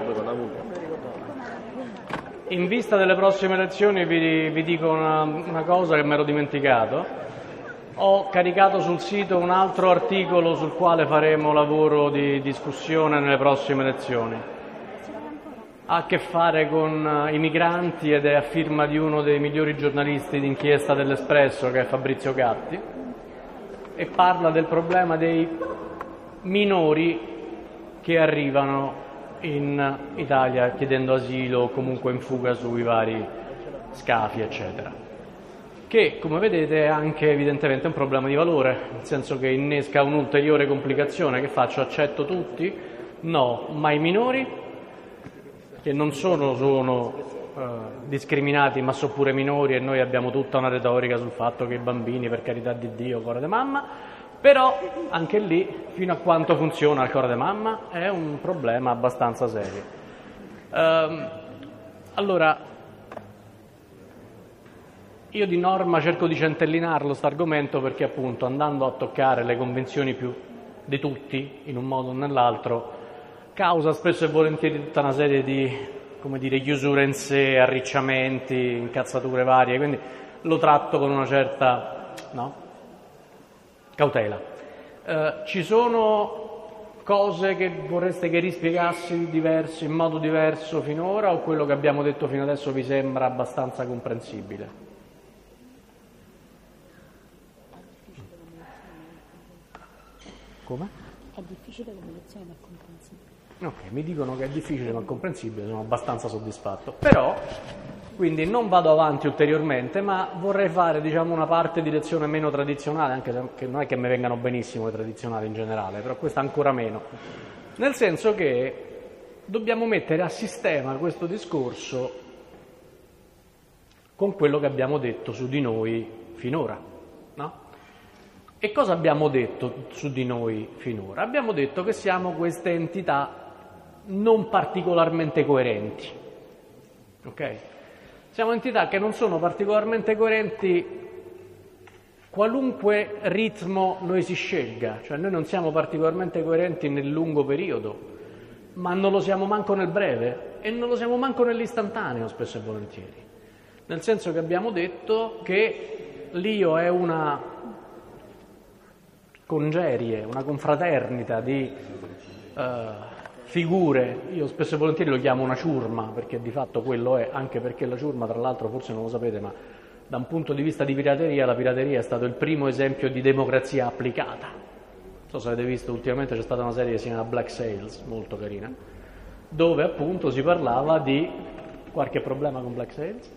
in vista delle prossime elezioni vi, vi dico una, una cosa che mi ero dimenticato. Ho caricato sul sito un altro articolo sul quale faremo lavoro di discussione nelle prossime elezioni. Ha a che fare con i migranti ed è a firma di uno dei migliori giornalisti d'inchiesta dell'Espresso, che è Fabrizio Gatti, e parla del problema dei minori che arrivano in Italia chiedendo asilo o comunque in fuga sui vari scafi, eccetera. Che, come vedete, è anche evidentemente un problema di valore, nel senso che innesca un'ulteriore complicazione. Che faccio? Accetto tutti? No, ma i minori, che non sono, sono eh, discriminati, ma sono pure minori, e noi abbiamo tutta una retorica sul fatto che i bambini, per carità di Dio, cuore di mamma, però anche lì, fino a quanto funziona il cuore di mamma, è un problema abbastanza serio. Ehm, allora, io di norma cerco di centellinarlo questo argomento perché appunto andando a toccare le convinzioni più di tutti, in un modo o nell'altro, causa spesso e volentieri tutta una serie di, come dire, chiusure in sé, arricciamenti, incazzature varie, quindi lo tratto con una certa, no, cautela. Eh, ci sono cose che vorreste che rispiegassi diverso, in modo diverso finora, o quello che abbiamo detto fino adesso vi sembra abbastanza comprensibile? Come? È difficile come lezione ma comprensibile. Ok, mi dicono che è difficile ma comprensibile, sono abbastanza soddisfatto. Però, quindi non vado avanti ulteriormente, ma vorrei fare, diciamo, una parte di lezione meno tradizionale, anche se non è che mi vengano benissimo le tradizionali in generale, però questa ancora meno. Nel senso che dobbiamo mettere a sistema questo discorso con quello che abbiamo detto su di noi finora, no? E cosa abbiamo detto su di noi finora? Abbiamo detto che siamo queste entità non particolarmente coerenti, ok? Siamo entità che non sono particolarmente coerenti qualunque ritmo noi si scelga, cioè noi non siamo particolarmente coerenti nel lungo periodo, ma non lo siamo manco nel breve e non lo siamo manco nell'istantaneo spesso e volentieri, nel senso che abbiamo detto che l'io è una congerie, una confraternita di uh, figure, io spesso e volentieri lo chiamo una ciurma, perché di fatto quello è, anche perché la ciurma, tra l'altro, forse non lo sapete, ma da un punto di vista di pirateria, la pirateria è stato il primo esempio di democrazia applicata. Non so se avete visto, ultimamente c'è stata una serie che si chiama Black Sails, molto carina, dove appunto si parlava di... Qualche problema con Black Sails?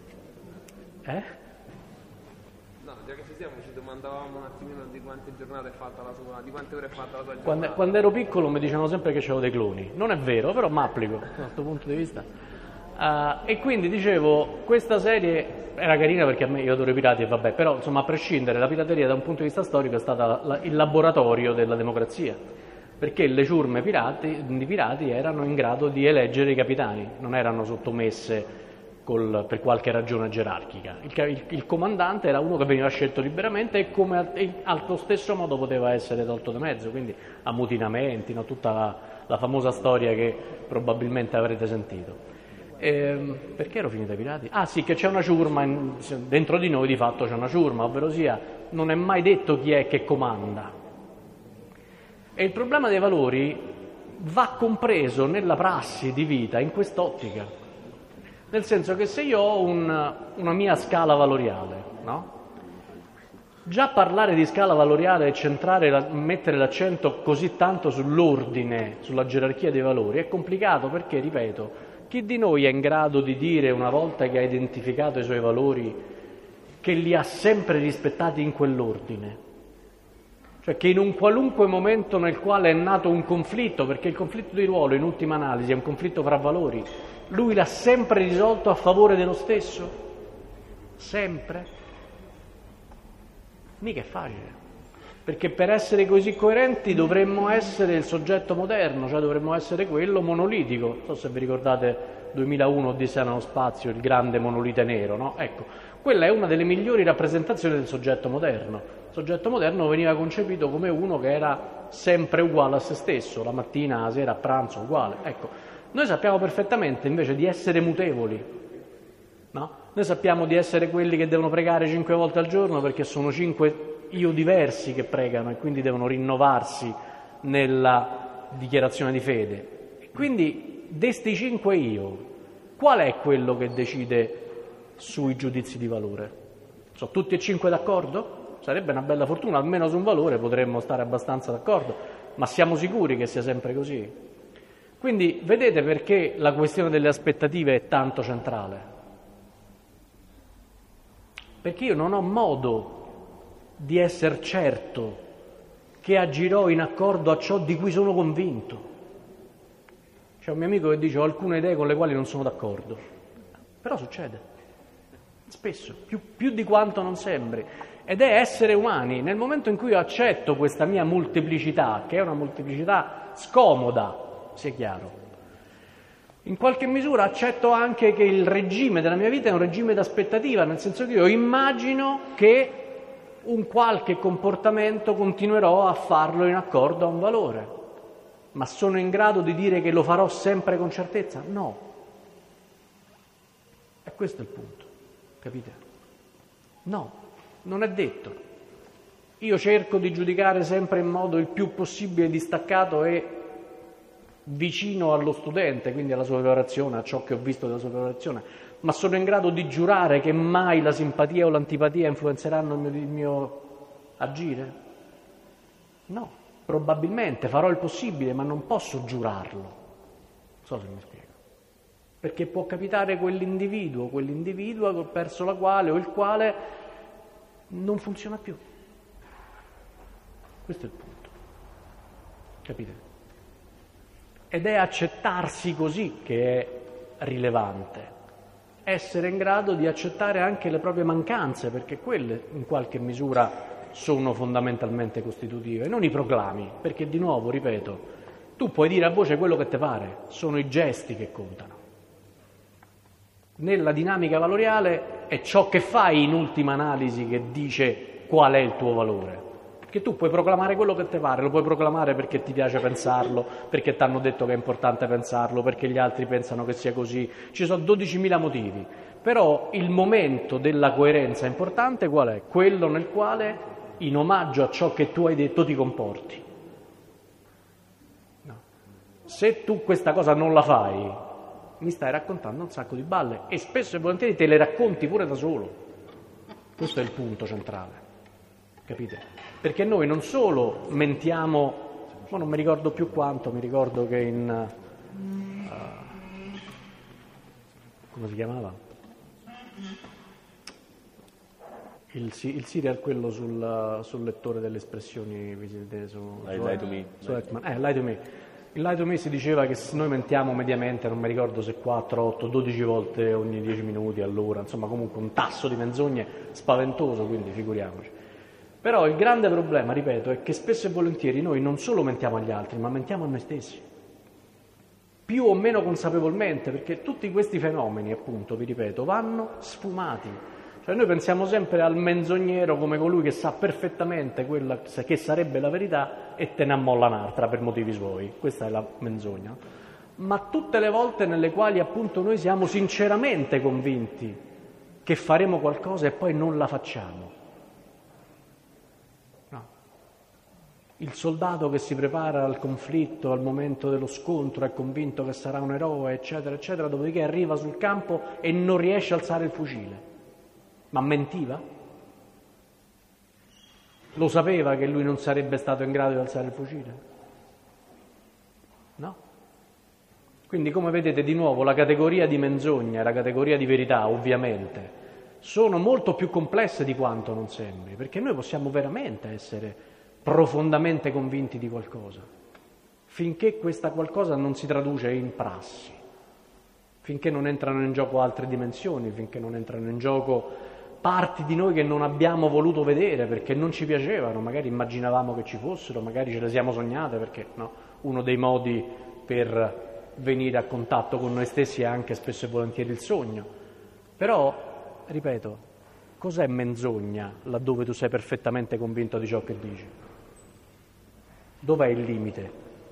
Eh? No, già che ci siamo, ci domandavamo un attimino di quante giornate è fatta la sua, di quante ore è fatta la sua giornata. Quando, quando ero piccolo mi dicevano sempre che c'avevo dei cloni. Non è vero, però mi applico da questo punto di vista. Uh, e quindi dicevo, questa serie era carina perché a me, io adoro i pirati e vabbè, però insomma a prescindere, la pirateria da un punto di vista storico è stata la, la, il laboratorio della democrazia, perché le ciurme pirati, di pirati erano in grado di eleggere i capitani, non erano sottomesse col, per qualche ragione gerarchica. Il, il, il comandante era uno che veniva scelto liberamente e come e allo stesso modo poteva essere tolto da mezzo, quindi ammutinamenti, no? Tutta la, la famosa storia che probabilmente avrete sentito. Eh, perché ero finito ai pirati? Ah sì, che c'è una ciurma, in, dentro di noi di fatto c'è una ciurma, ovvero sia non è mai detto chi è che comanda. E il problema dei valori va compreso nella prassi di vita in quest'ottica, nel senso che se io ho un, una mia scala valoriale, no? Già parlare di scala valoriale e centrare, la, mettere l'accento così tanto sull'ordine, sulla gerarchia dei valori è complicato perché, ripeto, chi di noi è in grado di dire, una volta che ha identificato i suoi valori, che li ha sempre rispettati in quell'ordine? Cioè che in un qualunque momento nel quale è nato un conflitto, perché il conflitto di ruolo in ultima analisi è un conflitto fra valori, lui l'ha sempre risolto a favore dello stesso? Sempre? Mica è facile. Perché per essere così coerenti dovremmo essere il soggetto moderno, cioè dovremmo essere quello monolitico. Non so se vi ricordate duemilauno Odissea nello spazio, il grande monolite nero, no? Ecco, quella è una delle migliori rappresentazioni del soggetto moderno. Il soggetto moderno veniva concepito come uno che era sempre uguale a se stesso, la mattina, la sera, a pranzo, uguale. Ecco, noi sappiamo perfettamente invece di essere mutevoli, no? Noi sappiamo di essere quelli che devono pregare cinque volte al giorno perché sono cinque io diversi che pregano e quindi devono rinnovarsi nella dichiarazione di fede. E quindi, desti cinque io, qual è quello che decide sui giudizi di valore? Sono tutti e cinque d'accordo? Sarebbe una bella fortuna, almeno su un valore potremmo stare abbastanza d'accordo, ma siamo sicuri che sia sempre così? Quindi vedete perché la questione delle aspettative è tanto centrale? Perché io non ho modo di essere certo che agirò in accordo a ciò di cui sono convinto. C'è un mio amico che dice: ho alcune idee con le quali non sono d'accordo, però succede spesso, più, più di quanto non sembri, ed è essere umani. Nel momento in cui io accetto questa mia molteplicità, che è una molteplicità scomoda, sia chiaro, in qualche misura accetto anche che il regime della mia vita è un regime d'aspettativa, nel senso che io immagino che un qualche comportamento continuerò a farlo in accordo a un valore, ma sono in grado di dire che lo farò sempre con certezza? No. E questo è il punto, capite? No, non è detto. Io cerco di giudicare sempre in modo il più possibile distaccato e vicino allo studente, quindi alla sua preparazione, a ciò che ho visto della sua preparazione, ma sono in grado di giurare che mai la simpatia o l'antipatia influenzeranno il mio, il mio agire? No. Probabilmente farò il possibile, ma non posso giurarlo. Non so se mi spiego. Perché può capitare quell'individuo, quell'individua verso la quale o il quale non funziona più. Questo è il punto. Capite? Ed è accettarsi così che è rilevante. Essere in grado di accettare anche le proprie mancanze, perché quelle in qualche misura sono fondamentalmente costitutive, non i proclami, perché di nuovo, ripeto, tu puoi dire a voce quello che ti pare, sono i gesti che contano. Nella dinamica valoriale è ciò che fai in ultima analisi che dice qual è il tuo valore. Perché tu puoi proclamare quello che ti pare, lo puoi proclamare perché ti piace pensarlo, perché ti hanno detto che è importante pensarlo, perché gli altri pensano che sia così. Ci sono dodicimila motivi. Però il momento della coerenza importante qual è? Quello nel quale, in omaggio a ciò che tu hai detto, ti comporti. No. Se tu questa cosa non la fai, mi stai raccontando un sacco di balle e spesso e volentieri te le racconti pure da solo. Questo è il punto centrale, capite? Perché noi non solo mentiamo, ma non mi ricordo più quanto, mi ricordo che in... Uh, come si chiamava? Il, il serial, quello sul, sul lettore delle espressioni visite su, Lie, su, lie to me. su Ekman. Eh, lie to me. In Lie to me si diceva che noi mentiamo mediamente, non mi ricordo se quattro, otto, dodici volte ogni dieci minuti all'ora, insomma comunque un tasso di menzogne spaventoso, quindi figuriamoci. Però il grande problema, ripeto, è che spesso e volentieri noi non solo mentiamo agli altri, ma mentiamo a noi stessi. Più o meno consapevolmente, perché tutti questi fenomeni, appunto, vi ripeto, vanno sfumati. Cioè noi pensiamo sempre al menzognero come colui che sa perfettamente quella che sarebbe la verità e te ne ammolla un'altra per motivi suoi. Questa è la menzogna. Ma tutte le volte nelle quali appunto noi siamo sinceramente convinti che faremo qualcosa e poi non la facciamo. No. Il soldato che si prepara al conflitto, al momento dello scontro, è convinto che sarà un eroe, eccetera, eccetera, dopodiché arriva sul campo e non riesce a alzare il fucile. Ma mentiva? Lo sapeva che lui non sarebbe stato in grado di alzare il fucile? No. Quindi, come vedete, di nuovo, la categoria di menzogna e la categoria di verità, ovviamente, sono molto più complesse di quanto non sembri, perché noi possiamo veramente essere profondamente convinti di qualcosa, finché questa qualcosa non si traduce in prassi, finché non entrano in gioco altre dimensioni, finché non entrano in gioco parti di noi che non abbiamo voluto vedere perché non ci piacevano, magari immaginavamo che ci fossero, magari ce le siamo sognate, perché no? Uno dei modi per venire a contatto con noi stessi è anche spesso e volentieri il sogno. Però, ripeto, cos'è menzogna laddove tu sei perfettamente convinto di ciò che dici? Dov'è il limite?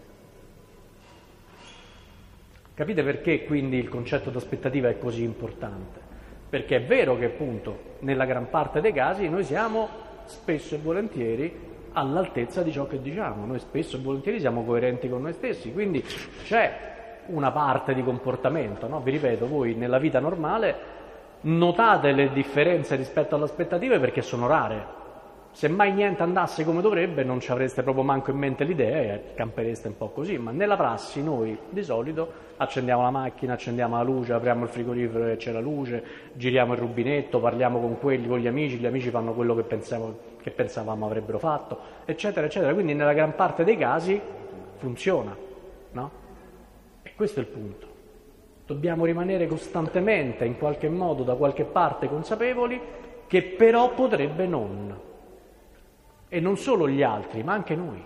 Capite perché quindi il concetto di aspettativa è così importante? Perché è vero che appunto nella gran parte dei casi noi siamo spesso e volentieri all'altezza di ciò che diciamo, noi spesso e volentieri siamo coerenti con noi stessi, quindi c'è una parte di comportamento, no? Vi ripeto, voi nella vita normale notate le differenze rispetto alle aspettative perché sono rare. Se mai niente andasse come dovrebbe non ci avreste proprio manco in mente l'idea e campereste un po' così, ma nella prassi noi di solito accendiamo la macchina, accendiamo la luce, apriamo il frigorifero e c'è la luce, giriamo il rubinetto, parliamo con quelli, con gli amici, gli amici fanno quello che, pensavo, che pensavamo avrebbero fatto, eccetera, eccetera. Quindi nella gran parte dei casi funziona, no? E questo è il punto. Dobbiamo rimanere costantemente, in qualche modo, da qualche parte consapevoli che però potrebbe non. E non solo gli altri, ma anche noi.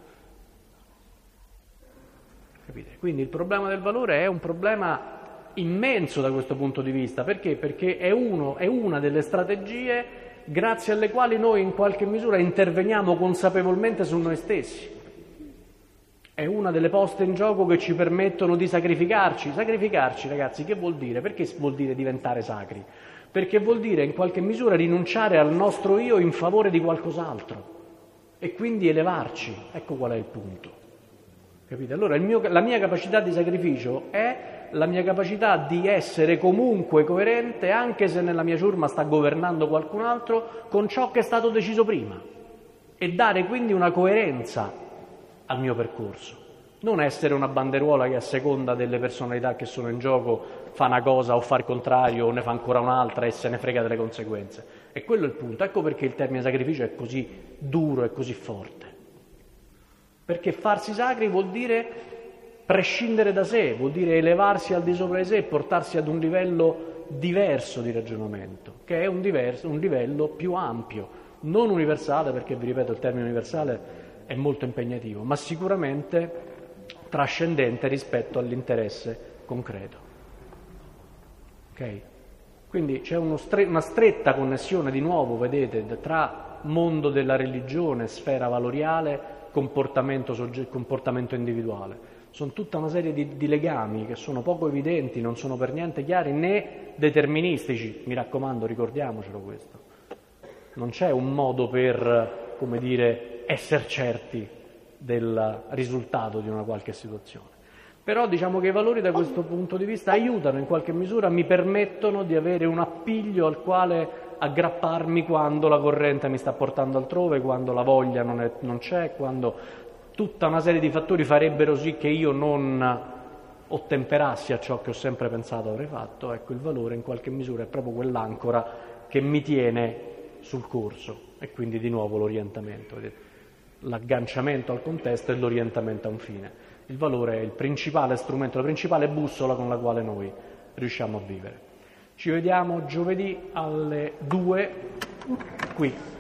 Capite? Quindi il problema del valore è un problema immenso da questo punto di vista. Perché? Perché è, uno, è una delle strategie grazie alle quali noi in qualche misura interveniamo consapevolmente su noi stessi. È una delle poste in gioco che ci permettono di sacrificarci. Sacrificarci, ragazzi, che vuol dire? Perché vuol dire diventare sacri? Perché vuol dire in qualche misura rinunciare al nostro io in favore di qualcos'altro. E quindi elevarci, ecco qual è il punto. Capite? Allora il mio, la mia capacità di sacrificio è la mia capacità di essere comunque coerente, anche se nella mia ciurma sta governando qualcun altro, con ciò che è stato deciso prima. E dare quindi una coerenza al mio percorso. Non essere una banderuola che a seconda delle personalità che sono in gioco fa una cosa o fa il contrario o ne fa ancora un'altra e se ne frega delle conseguenze. E quello è il punto. Ecco perché il termine sacrificio è così duro e così forte. Perché farsi sacri vuol dire prescindere da sé, vuol dire elevarsi al di sopra di sé e portarsi ad un livello diverso di ragionamento, che è un, diverso, un livello più ampio, non universale, perché vi ripeto il termine universale è molto impegnativo, ma sicuramente trascendente rispetto all'interesse concreto. Ok? Quindi c'è uno stre- una stretta connessione di nuovo, vedete, tra mondo della religione, sfera valoriale, comportamento, sogge- comportamento individuale. Sono tutta una serie di, di legami che sono poco evidenti, non sono per niente chiari né deterministici. Mi raccomando, ricordiamocelo questo. Non c'è un modo per, come dire, essere certi del risultato di una qualche situazione. Però diciamo che i valori da questo punto di vista aiutano in qualche misura, mi permettono di avere un appiglio al quale aggrapparmi quando la corrente mi sta portando altrove, quando la voglia non, è, non c'è, quando tutta una serie di fattori farebbero sì che io non ottemperassi a ciò che ho sempre pensato avrei fatto. Ecco, il valore in qualche misura è proprio quell'ancora che mi tiene sul corso e quindi di nuovo l'orientamento, vedete? L'agganciamento al contesto e l'orientamento a un fine. Il valore è il principale strumento, la principale bussola con la quale noi riusciamo a vivere. Ci vediamo giovedì alle due qui.